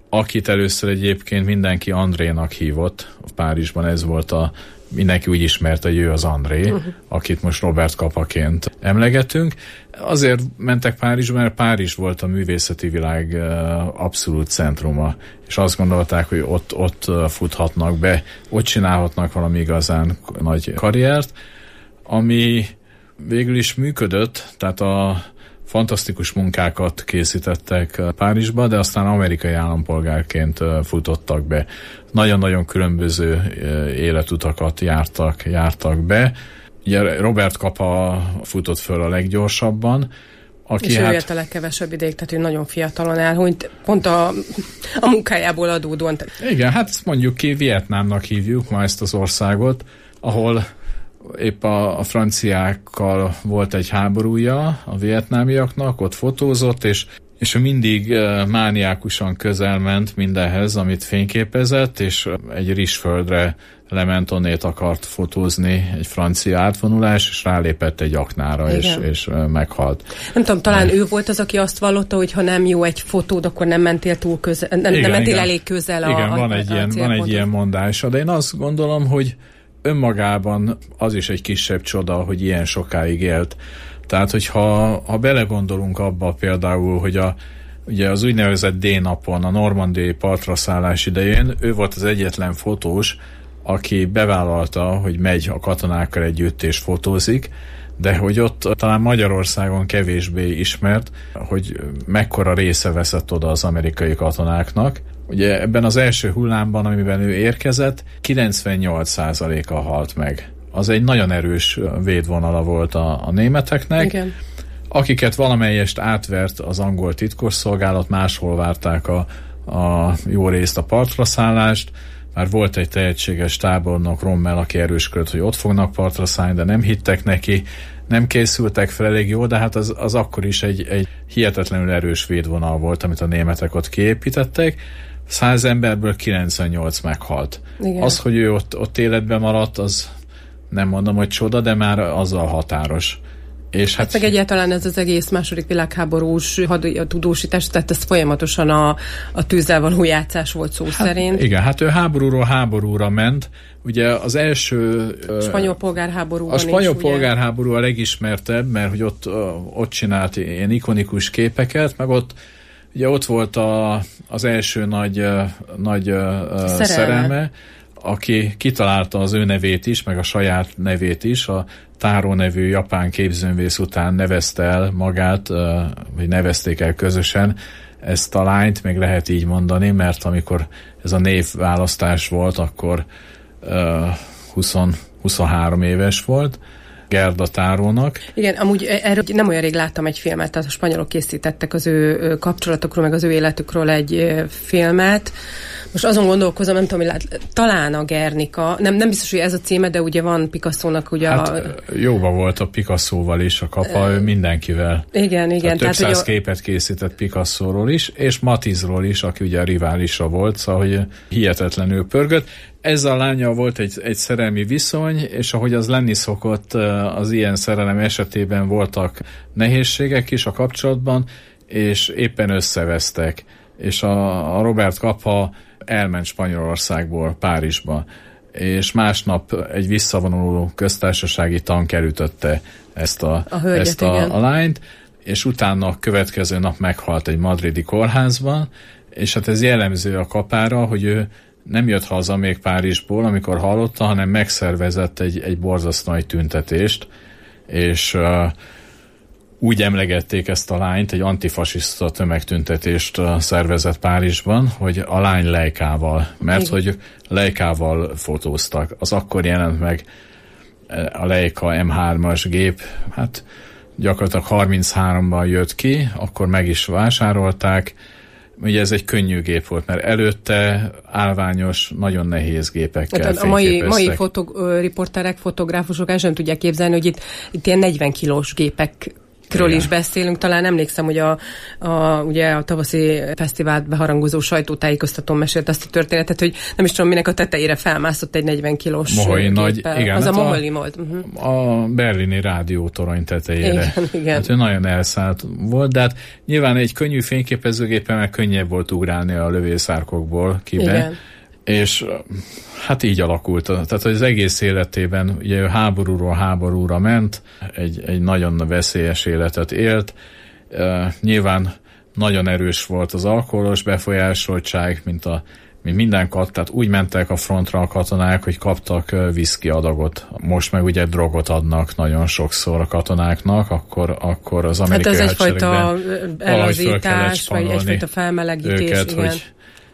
Speaker 5: akit először egyébként mindenki Andrénak hívott. Párizsban ez volt a, mindenki úgy ismerte, hogy ő az André, uh-huh. akit most Robert Capaként emlegetünk. Azért mentek Párizsba, mert Párizs volt a művészeti világ abszolút centruma, és azt gondolták, hogy ott, ott futhatnak be, ott csinálhatnak valami igazán nagy karriert, ami végül is működött, tehát a fantasztikus munkákat készítettek Párizsba, de aztán amerikai állampolgárként futottak be. Nagyon-nagyon különböző életutakat jártak, jártak be. Ugye Robert Capa futott föl a leggyorsabban, aki
Speaker 12: és
Speaker 5: hát...
Speaker 12: ő élt a legkevesebb ideig, tehát ő nagyon fiatalon elhunyt, pont a, a munkájából adódóan.
Speaker 5: Igen, hát mondjuk ki, Vietnámnak hívjuk ma ezt az országot, ahol épp a, a franciákkal volt egy háborúja a vietnámiaknak, ott fotózott, és, és ő mindig mániákusan közel ment mindenhez, amit fényképezett, és egy rizsföldre lement, onnét akart fotózni egy francia átvonulás, és rálépett egy aknára, és, és meghalt.
Speaker 12: Nem tudom, talán ő volt az, aki azt vallotta, hogy ha nem jó egy fotód, akkor nem mentél túl közel, nem, igen, nem mentél igen. elég közel a
Speaker 5: Igen, van,
Speaker 12: a,
Speaker 5: egy,
Speaker 12: a
Speaker 5: ilyen, van egy ilyen mondása, de én azt gondolom, hogy önmagában az is egy kisebb csoda, hogy ilyen sokáig élt. Tehát, hogyha ha belegondolunk abba például, hogy a, ugye az úgynevezett D-napon, a normandiai partra szállás idején ő volt az egyetlen fotós, aki bevállalta, hogy megy a katonákkal együtt és fotózik, de hogy ott talán Magyarországon kevésbé ismert, hogy mekkora része veszett oda az amerikai katonáknak. Ugye ebben az első hullámban, amiben ő érkezett, kilencvennyolc százaléka halt meg. Az egy nagyon erős védvonala volt a, a németeknek, igen. akiket valamelyest átvert az angol titkosszolgálat, máshol várták a, a jó részt a partra szállást. Már volt egy tehetséges tábornok, Rommel, aki erősködött, hogy ott fognak partra szállni, de nem hittek neki, nem készültek fel elég jó, de hát az, az akkor is egy, egy hihetetlenül erős védvonal volt, amit a németek ott kiépítettek. Száz emberből kilencvennyolc meghalt. Igen. Az, hogy ő ott, ott életben maradt, az nem mondom, hogy csoda, de már azzal határos. És hát,
Speaker 12: hát meg egyáltalán ez az egész második világháborús tudósítás, tehát ez folyamatosan a, a tűzzel való játszás volt szó
Speaker 5: hát,
Speaker 12: szerint.
Speaker 5: Igen, hát ő háborúról háborúra ment. Ugye az első...
Speaker 12: Spanyol polgárháborúban
Speaker 5: A spanyol
Speaker 12: is,
Speaker 5: polgárháború a legismertebb, mert hogy ott, ott csinált ilyen ikonikus képeket, meg ott ugye ott volt a, az első nagy, nagy szerelme. szerelme, aki kitalálta az ő nevét is, meg a saját nevét is, a Táró nevű japán képzőművész után nevezte el magát, vagy nevezték el közösen ezt a lányt, még lehet így mondani, mert amikor ez a névválasztás volt, akkor húsz, huszonhárom éves volt, Gerda Tárónak.
Speaker 12: Igen, amúgy erről nem olyan rég láttam egy filmet, tehát a spanyolok készítettek az ő kapcsolatokról, meg az ő életükről egy filmet. Most azon gondolkozom, nem tudom, hogy lát, talán a Guernica, nem, nem biztos, hogy ez a címe, de ugye van Picasso-nak ugye
Speaker 5: hát,
Speaker 12: a...
Speaker 5: jóba volt a Picasso-val is, a Capa, ő mindenkivel.
Speaker 12: Igen, igen.
Speaker 5: Tehát több
Speaker 12: tehát,
Speaker 5: száz
Speaker 12: a...
Speaker 5: képet készített Picasso-ról is, és Matisse-ról is, aki ugye a riválisa volt, szóval hogy hihetetlenül pörgött. Ezzel a lányjal volt egy, egy szerelmi viszony, és ahogy az lenni szokott, az ilyen szerelem esetében voltak nehézségek is a kapcsolatban, és éppen összevesztek. És a, a Robert Capa elment Spanyolországból Párizsba, és másnap egy visszavonuló köztársasági tank elütötte ezt a,
Speaker 12: a, hölgyet,
Speaker 5: ezt a, a lányt, és utána a következő nap meghalt egy madridi kórházban, és hát ez jellemző a Capára, hogy ő nem jött haza még Párizsból, amikor hallotta, hanem megszervezett egy, egy borzasztó nagy tüntetést, és uh, úgy emlegették ezt a lányt, egy antifasiszta tömegtüntetést szervezett Párizsban, hogy a lány Leikával, mert igen. hogy Leikával fotóztak. Az akkor jelent meg a Leica em hármas gép, hát gyakorlatilag harmincháromban jött ki, akkor meg is vásárolták. Ugye ez egy könnyű gép volt, mert előtte állványos, nagyon nehéz gépekkel
Speaker 12: hát a mai, mai fotog, riporterek, fotográfusok el sem tudják képzelni, hogy itt, itt ilyen negyven kilós gépek Kről is beszélünk, talán emlékszem, hogy a, a, ugye a tavaszi fesztivált beharangozó sajtótájékoztatón mesélt azt a történetet, hogy nem is tudom, minek a tetejére felmászott egy negyven kilós
Speaker 5: Moholy nagy, igen,
Speaker 12: az
Speaker 5: hát
Speaker 12: a Moholy volt. Uh-huh.
Speaker 5: A berlini rádiótorony tetejére.
Speaker 12: Igen, igen.
Speaker 5: Hát ő nagyon elszállt volt, de hát nyilván egy könnyű fényképezőgépen meg könnyebb volt ugrálni a lövészárkokból kibe. Igen. És hát így alakult. Tehát az egész életében ugye ő háborúról háborúra ment, egy, egy nagyon veszélyes életet élt. Uh, nyilván nagyon erős volt az alkoholos befolyásoltság, mint, a, mint minden kat, tehát úgy mentek a frontra a katonák, hogy kaptak uh, viszki adagot. Most meg ugye drogot adnak nagyon sokszor a katonáknak, akkor, akkor az amerikai
Speaker 12: hát ez
Speaker 5: hadseregben
Speaker 12: egyfajta elazítás, vagy egyfajta felmelegítés,
Speaker 5: őket,
Speaker 12: igen.
Speaker 5: Hogy,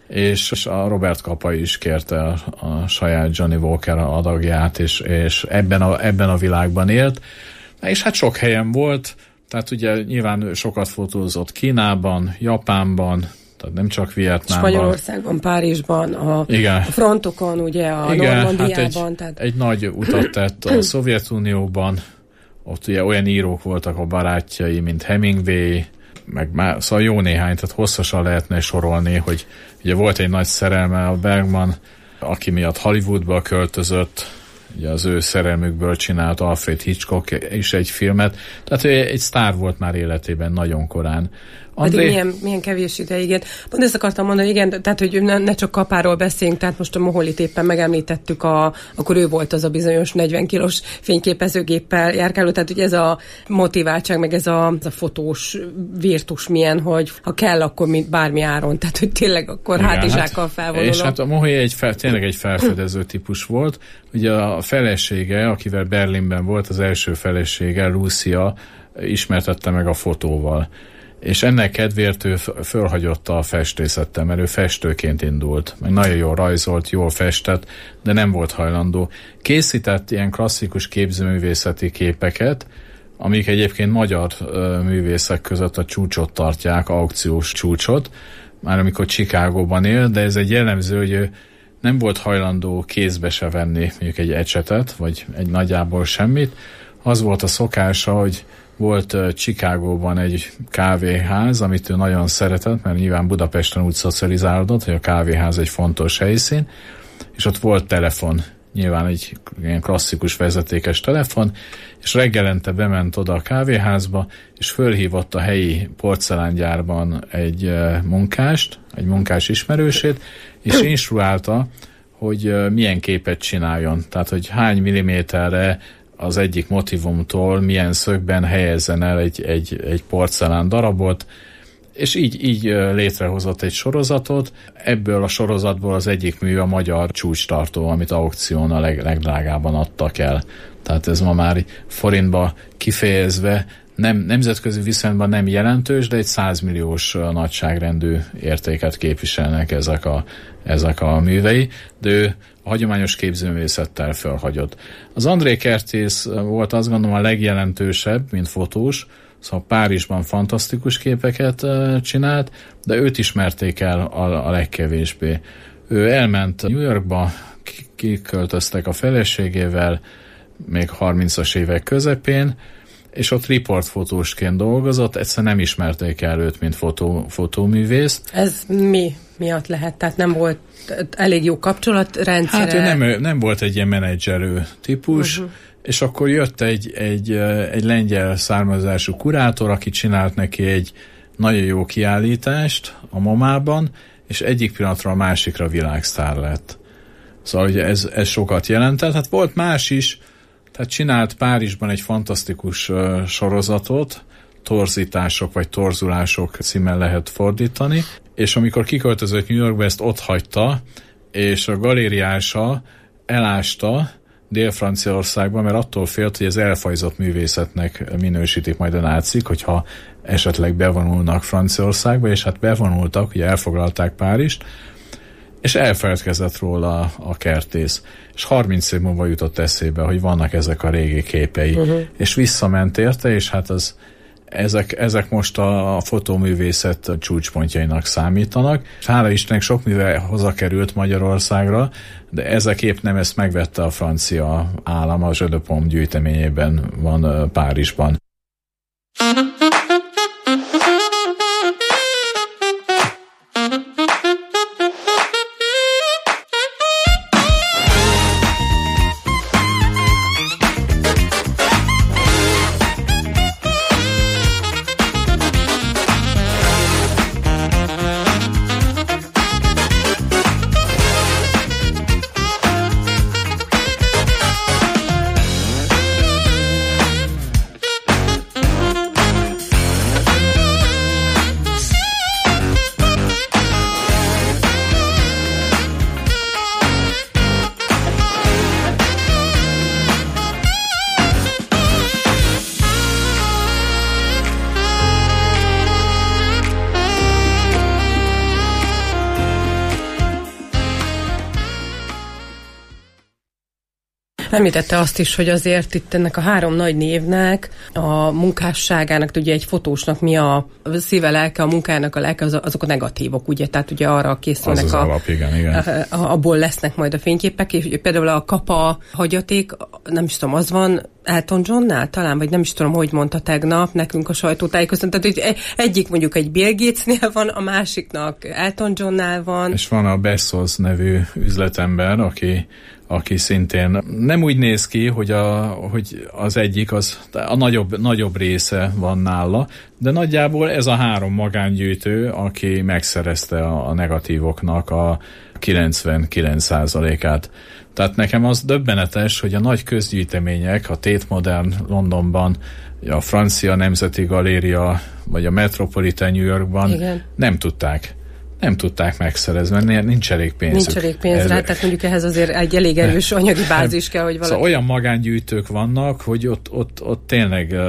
Speaker 5: és a Robert Capa is kérte a, a saját Johnny Walker adagját, és, és ebben, a, ebben a világban élt. És hát sok helyen volt, tehát ugye nyilván sokat fotózott Kínában, Japánban, tehát nem csak Vietnámban.
Speaker 12: Spanyolországban, Párizsban, a, a frontokon, ugye a
Speaker 5: Igen,
Speaker 12: Normandiában.
Speaker 5: Hát egy,
Speaker 12: tehát...
Speaker 5: egy nagy utat tett a Szovjetunióban, ott ugye olyan írók voltak a barátjai, mint Hemingway, meg már, szóval jó néhány, tehát hosszasan lehetne sorolni, hogy ugye volt egy nagy szerelme a Bergman, aki miatt Hollywoodba költözött, ugye az ő szerelmükből csinált Alfred Hitchcock is egy filmet, tehát ő egy sztár volt már életében nagyon korán.
Speaker 12: André... Pedig milyen, milyen kevés ideig. Pont ezt akartam mondani, igen, tehát hogy ne, ne csak Kapáról beszéljünk, tehát most a Moholyt éppen megemlítettük, a, akkor ő volt az a bizonyos negyven kilós fényképezőgéppel járkáló, tehát hogy ez a motiváltság, meg ez a, ez a fotós virtus milyen, hogy ha kell, akkor mint bármi áron, tehát hogy tényleg akkor igen, hátizsákkal felvonulok.
Speaker 5: És hát a Moholy egy fel, tényleg egy felfedező típus volt. Ugye a felesége, akivel Berlinben volt, az első felesége, Lucia, ismertette meg a fotóval. És ennek kedvéért ő fölhagyotta a festészettel, mert ő festőként indult. Meg nagyon jól rajzolt, jól festett, de nem volt hajlandó. Készített ilyen klasszikus képzőművészeti képeket, amik egyébként magyar uh, művészek között a csúcsot tartják, aukciós csúcsot, már amikor Chicagóban él, de ez egy jellemző, hogy ő nem volt hajlandó kézbe se venni mondjuk egy ecsetet, vagy egy nagyjából semmit. Az volt a szokása, hogy volt uh, Chicagóban egy kávéház, amit ő nagyon szeretett, mert nyilván Budapesten úgy szocializálódott, hogy a kávéház egy fontos helyszín, és ott volt telefon, nyilván egy ilyen klasszikus vezetékes telefon, és reggelente bement oda a kávéházba, és fölhívott a helyi porcelángyárban egy uh, munkást, egy munkás ismerősét, és instruálta, hogy uh, milyen képet csináljon, tehát hogy hány milliméterre az egyik motivumtól milyen szögben helyezzen el egy, egy, egy porcelán darabot, és így, így létrehozott egy sorozatot. Ebből a sorozatból az egyik mű a magyar csúcstartó, amit aukción a leg, legdrágában adtak el. Tehát ez ma már forintba kifejezve nem, nemzetközi viszonyban nem jelentős, de egy százmilliós nagyságrendű értéket képviselnek ezek a, ezek a művei, de ő a hagyományos képzőművészettel fölhagyott. Az André Kertész volt azt gondolom a legjelentősebb, mint fotós, szóval Párizsban fantasztikus képeket csinált, de őt ismerték el a, a legkevésbé. Ő elment New Yorkba, kiköltöztek a feleségével, még harmincas évek közepén, és ott riportfotósként dolgozott, egyszer nem ismerték el őt, mint fotó, fotóművészt.
Speaker 12: Ez mi miatt lehet? Tehát nem volt elég jó kapcsolatrendszere?
Speaker 5: Hát ő nem, nem volt egy ilyen menedzserő típus, uh-huh. És akkor jött egy, egy, egy lengyel származású kurátor, aki csinált neki egy nagyon jó kiállítást a MoMA-ban, és egyik pillanatra a másikra világsztár lett. Szóval ugye ez, ez sokat jelentett. Hát volt más is, tehát csinált Párizsban egy fantasztikus uh, sorozatot, torzítások vagy torzulások címmel lehet fordítani, és amikor kiköltözött New Yorkba, ezt ott hagyta, és a galériása elásta Dél-Franciaországban, mert attól félt, hogy ez elfajzott művészetnek minősítik majd a nácik, hogyha esetleg bevonulnak Franciaországba, és hát bevonultak, ugye elfoglalták Párizst, és elfeledkezett róla a Kertész. És harminc év múlva jutott eszébe, hogy vannak ezek a régi képei. Uh-huh. És visszament érte, és hát az, ezek, ezek most a, a fotóművészet csúcspontjainak számítanak. Hála Istennek sok műve hazakerült Magyarországra, de ezek épp nem, ezt megvette a francia állam, a Jeu de Paume gyűjteményében van Párizsban.
Speaker 12: Említette azt is, hogy azért itt ennek a három nagy névnek, a munkásságának, ugye egy fotósnak mi a szíve, lelke, a munkának a lelke, az, azok a negatívok, ugye? Tehát ugye arra készülnek
Speaker 5: az az
Speaker 12: a,
Speaker 5: alap, igen, igen.
Speaker 12: A, a, abból lesznek majd a fényképek, és például a kapa hagyaték, nem is tudom, az van Elton Johnnál talán, vagy nem is tudom, hogy mondta tegnap nekünk a sajtótájékoztatón. Tehát, hogy egyik mondjuk egy Bill Gatesnél van, a másiknak Elton Johnnál van.
Speaker 5: És van a Bezos nevű üzletember, aki aki szintén nem úgy néz ki, hogy, a, hogy az egyik, az a nagyobb, nagyobb része van nála, de nagyjából ez a három magángyűjtő, aki megszerezte a, a negatívoknak a kilencvenkilenc százalékát. Tehát nekem az döbbenetes, hogy a nagy közgyűjtemények, a Tate Modern Londonban, a Francia Nemzeti Galéria, vagy a Metropolitan New Yorkban igen. nem tudták. Nem tudták megszerezni, mert nincs elég pénzük.
Speaker 12: Nincs elég pénz rá, tehát mondjuk ehhez azért egy elég erős anyagi bázis kell, hogy valaki...
Speaker 5: Szóval olyan magángyűjtők vannak, hogy ott, ott, ott tényleg uh,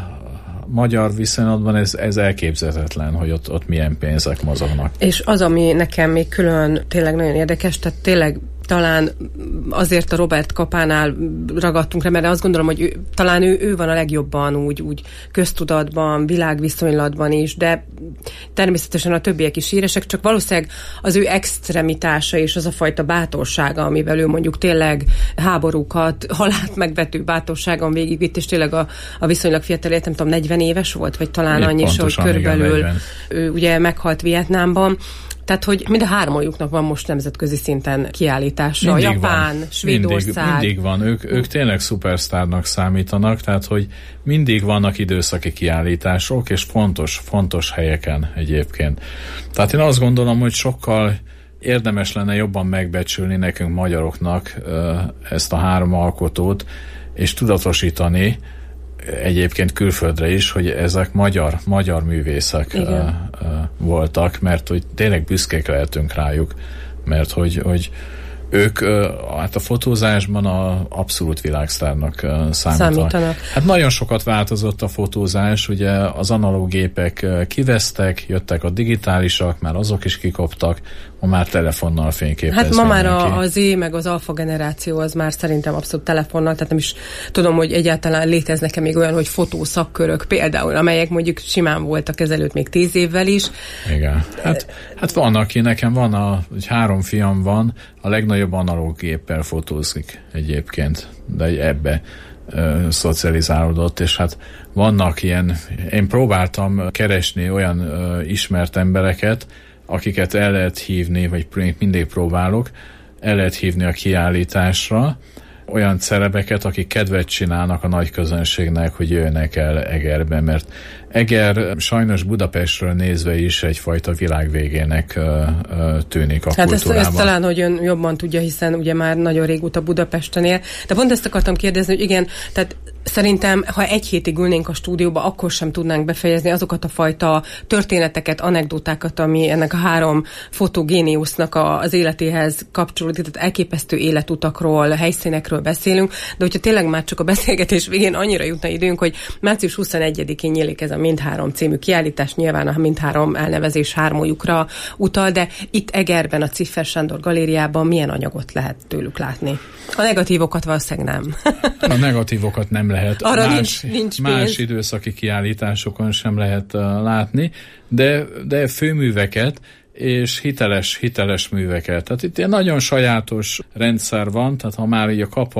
Speaker 5: magyar viszonylatban ez, ez elképzelhetetlen, hogy ott, ott milyen pénzek mozognak.
Speaker 12: És az, ami nekem még külön tényleg nagyon érdekes, tehát tényleg talán azért a Robert Kapánál ragadtunk rá, mert azt gondolom, hogy ő, talán ő, ő van a legjobban úgy, úgy köztudatban, világviszonylatban is, de természetesen a többiek is híresek, csak valószínűleg az ő extremitása és az a fajta bátorsága, amivel ő mondjuk tényleg háborúkat, halált megvető bátorságon végigvitt, és tényleg a, a viszonylag fiatal, nem tudom, negyven éves volt, vagy talán annyi, hogy körülbelül igen, ő ugye meghalt Vietnámban. Tehát, hogy mind a hármójuknak van most nemzetközi szinten kiállítása.
Speaker 5: Mindig
Speaker 12: Japán,
Speaker 5: van.
Speaker 12: Svédország.
Speaker 5: Mindig, mindig van. Ők, ők tényleg szupersztárnak számítanak, tehát, hogy mindig vannak időszaki kiállítások, és fontos, fontos helyeken egyébként. Tehát én azt gondolom, hogy sokkal érdemes lenne jobban megbecsülni nekünk magyaroknak ezt a három alkotót, és tudatosítani egyébként külföldre is, hogy ezek magyar, magyar művészek uh, uh, voltak, mert hogy tényleg büszkék lehetünk rájuk, mert hogy, hogy ők uh, hát a fotózásban a abszolút világsztárnak uh, számítanak. számítanak. Hát nagyon sokat változott a fotózás, ugye az analóg gépek uh, kivesztek, jöttek a digitálisak, már azok is kikoptak, ma már telefonnal fényképez.
Speaker 12: Hát ma már a, az Z meg az alfa generáció az már szerintem abszolút telefonnal, tehát nem is tudom, hogy egyáltalán léteznek-e még olyan, hogy fotószakkörök például, amelyek mondjuk simán voltak ezelőtt még tíz évvel is.
Speaker 5: Igen. Hát, hát van, aki nekem van, a, hogy három fiam van, a legnagyobb analóg géppel fotózik egyébként, de ebbe ö, szocializálódott, és hát vannak ilyen, én próbáltam keresni olyan ö, ismert embereket, akiket el lehet hívni, vagy mindig próbálok, el lehet hívni a kiállításra, olyan celebeket, akik kedvet csinálnak a nagy közönségnek, hogy jöjjenek el Egerbe, mert Eger sajnos Budapestről nézve is egyfajta világ végének ö, ö, tűnik a
Speaker 12: hát
Speaker 5: kultúrában.
Speaker 12: Hát ezt, ezt talán, hogy ön jobban tudja, hiszen ugye már nagyon régóta Budapesten él. De pont ezt akartam kérdezni, hogy igen, tehát szerintem, ha egy hétig ülnénk a stúdióba, akkor sem tudnánk befejezni azokat a fajta történeteket, anekdotákat, ami ennek a három fotogéniusznak a, az életéhez kapcsolódik, tehát elképesztő életutakról, helyszínekről beszélünk, de hogyha tényleg már csak a beszélgetés végén annyira jutna időnk, hogy március huszonegyedikén nyílik ez a Mindhárom című kiállítás, nyilván a Mindhárom elnevezés hármójukra utal, de itt Egerben, a Ciffer Sándor galériában milyen anyagot lehet tőlük látni? A negatívokat valószínűleg nem.
Speaker 5: A negatívokat nem lehet.
Speaker 12: Arra
Speaker 5: más,
Speaker 12: nincs, nincs
Speaker 5: más időszaki kiállításokon sem lehet uh, látni, de, de főműveket és hiteles, hiteles műveket. Tehát itt egy nagyon sajátos rendszer van, tehát ha már így a kapa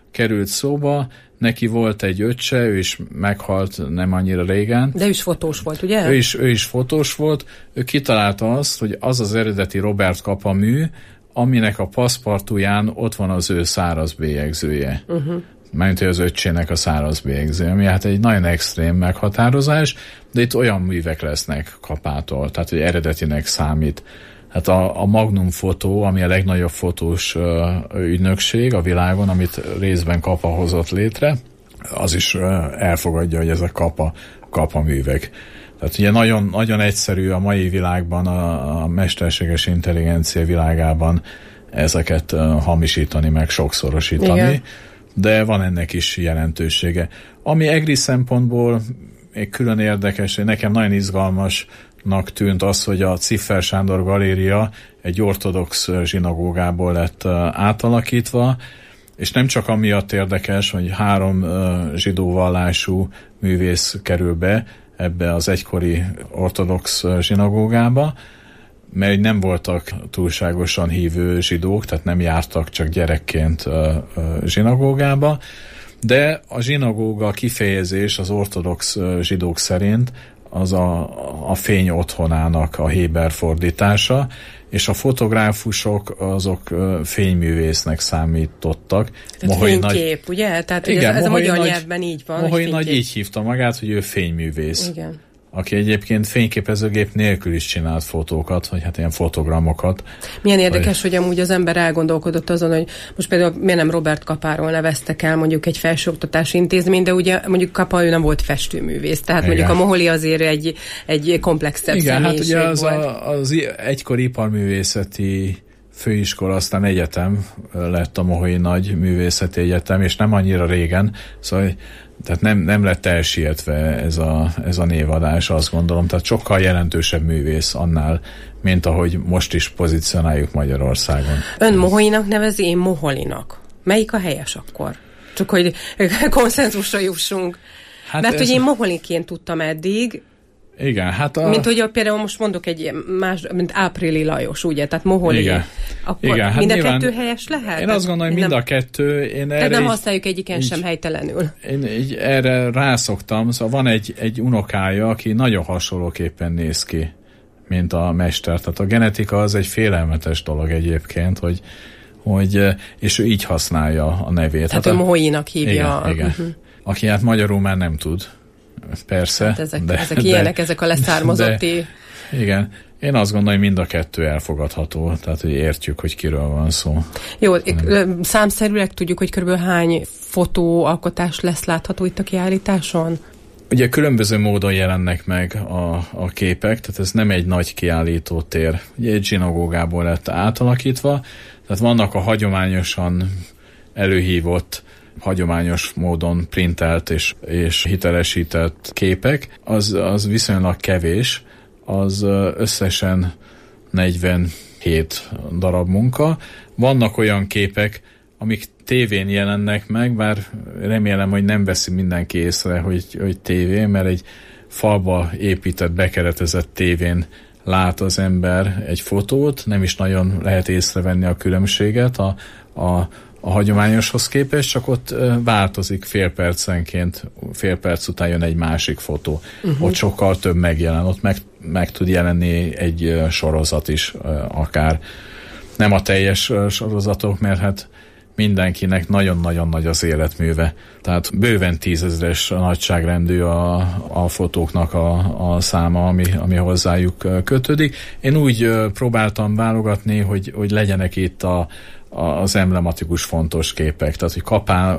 Speaker 5: került szóba. Neki volt egy öccse, ő is meghalt nem annyira régen.
Speaker 12: De ő is fotós volt, ugye?
Speaker 5: Ő is, ő is fotós volt. Ő kitalálta azt, hogy az az eredeti Robert Capa mű, aminek a paszpartuján ott van az ő száraz bélyegzője. Uh-huh. Mármint, hogy az öccsének a száraz bélyegzője, ami hát egy nagyon extrém meghatározás, de itt olyan művek lesznek Capától, tehát hogy eredetinek számít. Hát a, a Magnum Fotó, ami a legnagyobb fotós uh, ügynökség a világon, amit részben Capa hozott létre, az is uh, elfogadja, hogy ez a Capa, Capa művek. Tehát ugye nagyon, nagyon egyszerű a mai világban, a, a mesterséges intelligencia világában ezeket uh, hamisítani, meg sokszorosítani, igen. De van ennek is jelentősége. Ami egri szempontból még külön érdekes, hogy nekem nagyon izgalmasnak tűnt az, hogy a Ciffer Sándor Galéria egy ortodox zsinagógából lett uh, átalakítva, és nem csak amiatt érdekes, hogy három uh, zsidó vallású művész kerül be ebbe az egykori ortodox zsinagógába, mert nem voltak túlságosan hívő zsidók, tehát nem jártak csak gyerekként uh, uh, zsinagógába, de a zsinagóga kifejezés az ortodox uh, zsidók szerint az a, a fény otthonának a héber fordítása, és a fotográfusok azok uh, fényművésznek számítottak.
Speaker 12: Tehát Moholy fénykép, nagy... ugye? Tehát igen, ez, ez a magyar nagy, nyelvben így van.
Speaker 5: Moholy Nagy így hívta magát, hogy ő fényművész.
Speaker 12: Igen.
Speaker 5: Aki egyébként fényképezőgép nélkül is csinált fotókat, vagy hát ilyen fotogramokat.
Speaker 12: Milyen érdekes, vagy... hogy amúgy az ember elgondolkodott azon, hogy most például miért nem Robert Capáról neveztek el mondjuk egy felsőoktatási intézmény, de ugye mondjuk Capa ő nem volt festőművész, tehát igen. Mondjuk a Moholy azért egy, egy komplexebb
Speaker 5: igen,
Speaker 12: személyiség
Speaker 5: hát ugye az,
Speaker 12: volt.
Speaker 5: A, az egykori iparművészeti főiskola, aztán egyetem lett a Moholy Nagy Művészeti Egyetem, és nem annyira régen, szóval tehát nem, nem lett elsietve ez a, ez a névadás, azt gondolom. Tehát sokkal jelentősebb művész annál, mint ahogy most is pozícionáljuk Magyarországon.
Speaker 12: Ön Moholynak nevezi, én Moholinak. Melyik a helyes akkor? Csak hogy konszenzusra jussunk. Hát mert ez... hogy én Moholiként tudtam eddig,
Speaker 5: igen, hát a...
Speaker 12: mint hogy például most mondok egy más, mint Áprili Lajos, ugye? Tehát Moholi.
Speaker 5: Igen.
Speaker 12: Akkor
Speaker 5: igen, hát
Speaker 12: mind a
Speaker 5: nyilván,
Speaker 12: kettő helyes lehet?
Speaker 5: Én azt gondolom, hogy mind nem, a kettő. Én
Speaker 12: tehát nem használjuk egyiken így, sem helytelenül.
Speaker 5: Én így erre rászoktam, szóval van egy, egy unokája, aki nagyon hasonlóképpen néz ki, mint a mester. Tehát a genetika az egy félelmetes dolog egyébként, hogy, hogy és ő így használja a nevét.
Speaker 12: Tehát hát ő Moholinak hívja.
Speaker 5: Igen, igen. Uh-huh. Aki hát magyarul már nem tud. Persze.
Speaker 12: Hát ezek, de, ezek ilyenek, de, ezek a leszármazotti...
Speaker 5: De, igen. Én azt gondolom, hogy mind a kettő elfogadható, tehát hogy értjük, hogy kiről van szó.
Speaker 12: Jó, hmm. számszerűleg tudjuk, hogy körülbelül hány fotóalkotás lesz látható itt a kiállításon?
Speaker 5: Ugye különböző módon jelennek meg a, a képek, tehát ez nem egy nagy kiállító tér. Ugye egy zsinagógából lett átalakítva, tehát vannak a hagyományosan előhívott hagyományos módon printelt és, és hitelesített képek, az, az viszonylag kevés, az összesen negyvenhét darab munka. Vannak olyan képek, amik tévén jelennek meg, bár remélem, hogy nem veszi mindenki észre, hogy, hogy tévé, mert egy falba épített, bekeretezett tévén lát az ember egy fotót, nem is nagyon lehet észrevenni a különbséget a, a a hagyományoshoz képest, csak ott változik fél percenként, fél perc után jön egy másik fotó. Uh-huh. Ott sokkal több megjelen, ott meg, meg tud jelenni egy sorozat is akár. Nem a teljes sorozatok, mert hát mindenkinek nagyon-nagyon nagy az életműve. Tehát bőven tízezres nagyságrendű a, a fotóknak a, a száma, ami, ami hozzájuk kötődik. Én úgy próbáltam válogatni, hogy, hogy legyenek itt a az emblematikus fontos képek. Tehát, hogy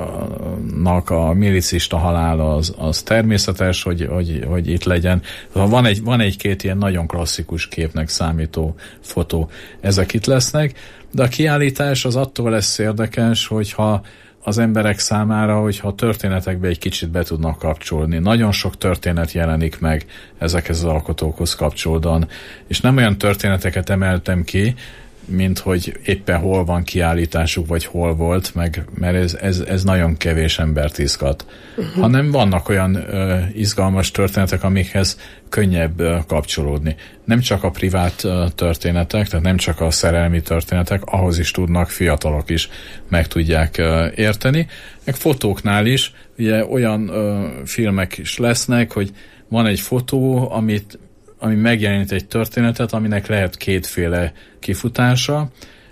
Speaker 5: Capának a millicista halála az, az természetes, hogy, hogy, hogy itt legyen. Van, egy, van egy-két ilyen nagyon klasszikus képnek számító fotó. Ezek itt lesznek, de a kiállítás az attól lesz érdekes, hogyha az emberek számára, hogyha a történetekbe egy kicsit be tudnak kapcsolni. Nagyon sok történet jelenik meg ezekhez az alkotókhoz kapcsolódóan, és nem olyan történeteket emeltem ki, mint hogy éppen hol van kiállításuk, vagy hol volt, meg, mert ez, ez, ez nagyon kevés embert izgat. Uh-huh. Hanem vannak olyan ö, izgalmas történetek, amikhez könnyebb ö, kapcsolódni. Nem csak a privát ö, történetek, tehát nem csak a szerelmi történetek, ahhoz is tudnak fiatalok is meg tudják ö, érteni. Meg fotóknál is, ugye olyan ö, filmek is lesznek, hogy van egy fotó, amit ami megjelenít egy történetet, aminek lehet kétféle kifutása,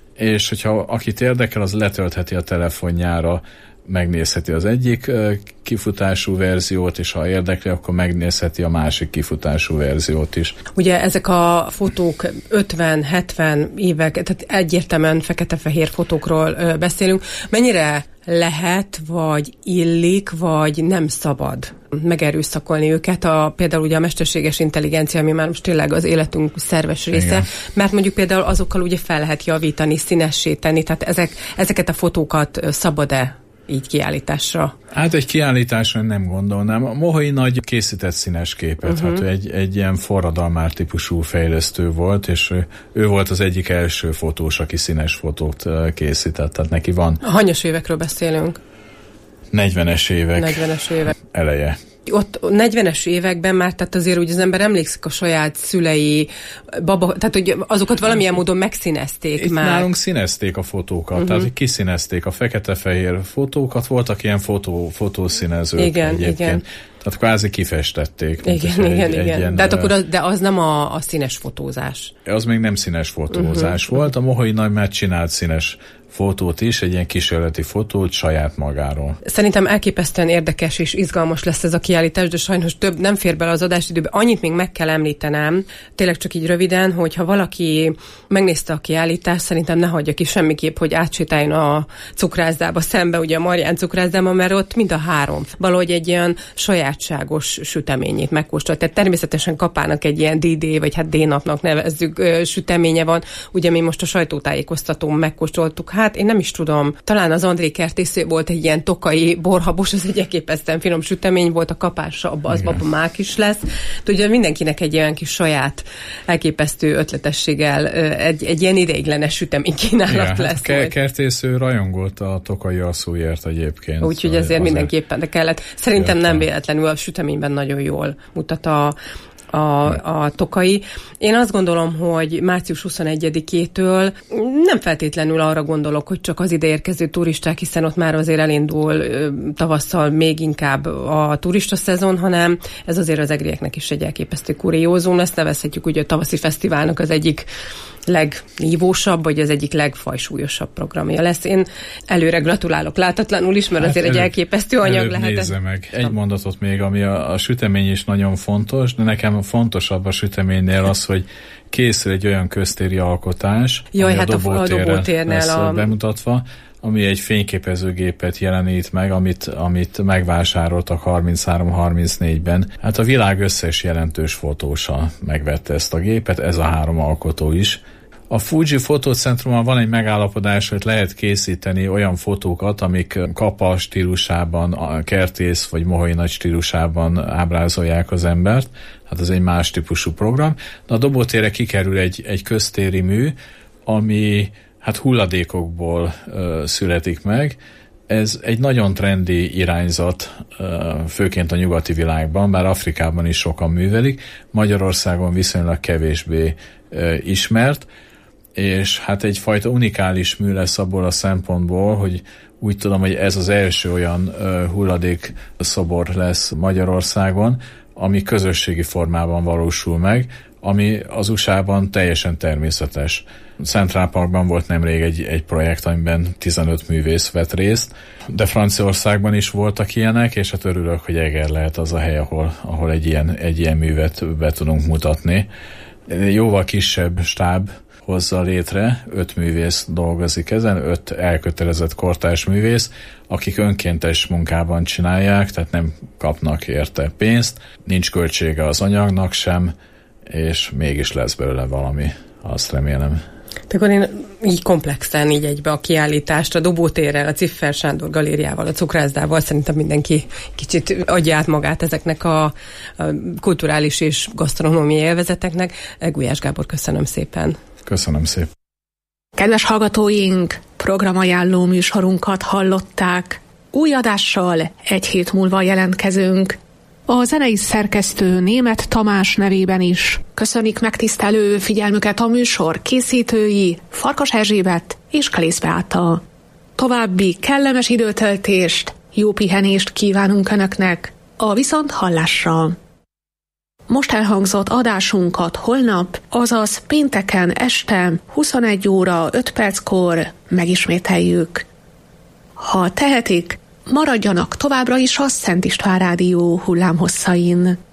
Speaker 5: és hogyha akit érdekel, az letöltheti a telefonjára, megnézheti az egyik kifutású verziót, és ha érdekli, akkor megnézheti a másik kifutású verziót is.
Speaker 12: Ugye ezek a fotók ötven-hetven évek, tehát egyértelműen fekete-fehér fotókról beszélünk. Mennyire lehet, vagy illik, vagy nem szabad megerőszakolni őket, a, például ugye a mesterséges intelligencia, ami már most tényleg az életünk szerves része, igen. Mert mondjuk például azokkal ugye fel lehet javítani, színessé tenni, tehát ezek, ezeket a fotókat szabad-e így kiállításra?
Speaker 5: Hát egy kiállításra nem gondolnám. A Moholyi Nagy készített színes képet, uh-huh. hát ő egy, egy ilyen forradalmár típusú fejlesztő volt, és ő, ő volt az egyik első fotós, aki színes fotót készített, tehát neki van.
Speaker 12: A hanyas évekről beszélünk?
Speaker 5: negyvenes évek.
Speaker 12: negyvenes évek.
Speaker 5: Eleje.
Speaker 12: Ott negyvenes években már, tehát azért úgy az ember emlékszik a saját szülei, baba, tehát hogy azokat valamilyen módon megszínezték
Speaker 5: Itt
Speaker 12: már.
Speaker 5: nálunk színezték a fotókat, uh-huh. tehát kiszínezték a fekete-fehér fotókat, voltak ilyen fotó, fotószínezők
Speaker 12: igen,
Speaker 5: egyébként.
Speaker 12: Igen.
Speaker 5: Tehát kvázi kifestették.
Speaker 12: Igen,
Speaker 5: egy,
Speaker 12: igen,
Speaker 5: egy
Speaker 12: igen.
Speaker 5: Ilyen,
Speaker 12: de, hát akkor az, de az nem a, a színes fotózás.
Speaker 5: Az még nem színes fotózás uh-huh. volt. A Moholyi Nagy már csinált színes fotót is, egy ilyen kísérleti fotót saját magáról.
Speaker 12: Szerintem elképesztően érdekes és izgalmas lesz ez a kiállítás, de sajnos több nem fér bele az adásidőbe. Annyit még meg kell említenem, tényleg csak így röviden, hogy ha valaki megnézte a kiállítást, szerintem ne hagyja ki semmiképp, hogy átsétáljon a cukrászdába szembe, ugye a Marián cukrászdába, mert ott mind a három valahogy egy ilyen sajátságos süteményét megkóstolt. Tehát természetesen Kapának egy ilyen dé dé, vagy hát D-napnak nevezzük süteménye van. Ugye mi most a sajtótájékoztatón megkóstoltuk. Hát én nem is tudom, talán az André Kertész volt egy ilyen tokai borhabos, az egy elképesztően finom sütemény volt, a Kapásra, abba az babamák is lesz. De ugye mindenkinek egy ilyen kis saját elképesztő ötletességgel egy, egy ilyen ideiglenes süteménykínálat lesz.
Speaker 5: Ke- Kertész ő rajongott a tokai alszóért egyébként.
Speaker 12: Úgyhogy ezért, azért mindenképpen, de kellett. Szerintem értem. Nem véletlenül a süteményben nagyon jól mutat a A, a tokai. Én azt gondolom, hogy március huszonegyedikétől nem feltétlenül arra gondolok, hogy csak az ide érkező turisták, hiszen ott már azért elindul tavasszal még inkább a turista szezon, hanem ez azért az egrieknek is egy elképesztő kuriózum. Ezt nevezhetjük ugye a tavaszi fesztiválnak az egyik legnívósabb, vagy az egyik legfajsúlyosabb programja lesz. Én előre gratulálok látatlanul is, mert hát azért előbb, egy elképesztő anyag lehet.
Speaker 5: Nézze meg. Egy mondatot még, ami a, a sütemény is nagyon fontos, de nekem fontosabb a süteménynél az, hogy készül egy olyan köztéri alkotás,
Speaker 12: Jaj,
Speaker 5: ami
Speaker 12: hát
Speaker 5: a dobótéren lesz
Speaker 12: a...
Speaker 5: bemutatva, ami egy fényképezőgépet jelenít meg, amit, amit megvásároltak harminchárom harmincnégyben. Hát a világ összes jelentős fotósa megvette ezt a gépet, ez a három alkotó is. A Fuji Fotócentrumban van egy megállapodás, hogy lehet készíteni olyan fotókat, amik Kapa stílusában, a Kertész vagy Moholyi Nagy stílusában ábrázolják az embert. Hát ez egy más típusú program. De a dobótérre kikerül egy, egy köztéri mű, ami hát hulladékokból ö, születik meg. Ez egy nagyon trendi irányzat, ö, főként a nyugati világban, bár Afrikában is sokan művelik, Magyarországon viszonylag kevésbé ö, ismert, és hát egyfajta unikális mű lesz abból a szempontból, hogy úgy tudom, hogy ez az első olyan ö, hulladékszobor lesz Magyarországon, ami közösségi formában valósul meg, ami az u es á-ban teljesen természetes. Central Parkban volt nemrég egy, egy projekt, amiben tizenöt művész vett részt, de Franciaországban is voltak ilyenek, és hát örülök, hogy Eger lehet az a hely, ahol, ahol egy, ilyen, egy ilyen művet be tudunk mutatni. Jóval kisebb stáb hozza létre, öt művész dolgozik ezen, öt elkötelezett kortárs művész, akik önkéntes munkában csinálják, tehát nem kapnak érte pénzt, nincs költsége az anyagnak sem, és mégis lesz belőle valami, azt remélem.
Speaker 12: Akkor én így komplexen, így egybe a kiállítást, a dobótérrel, a Ciffer Sándor galériával, a cukrászdával szerintem mindenki kicsit adja át magát ezeknek a, a kulturális és gasztronómiai élvezeteknek. Gulyás Gábor, köszönöm szépen.
Speaker 5: Köszönöm szépen.
Speaker 9: Kedves hallgatóink, programajánló műsorunkat hallották. Új adással egy hét múlva jelentkezünk. A zenei szerkesztő Németh Tamás nevében is köszönik megtisztelő figyelmüket a műsor készítői Farkas Erzsébet és Kalész Beáta. További kellemes időtöltést, jó pihenést kívánunk Önöknek a viszonthallásra. Most elhangzott adásunkat holnap, azaz pénteken este huszonegy óra öt perckor megismételjük. Ha tehetik, maradjanak továbbra is a Szent István Rádió hullámhosszain.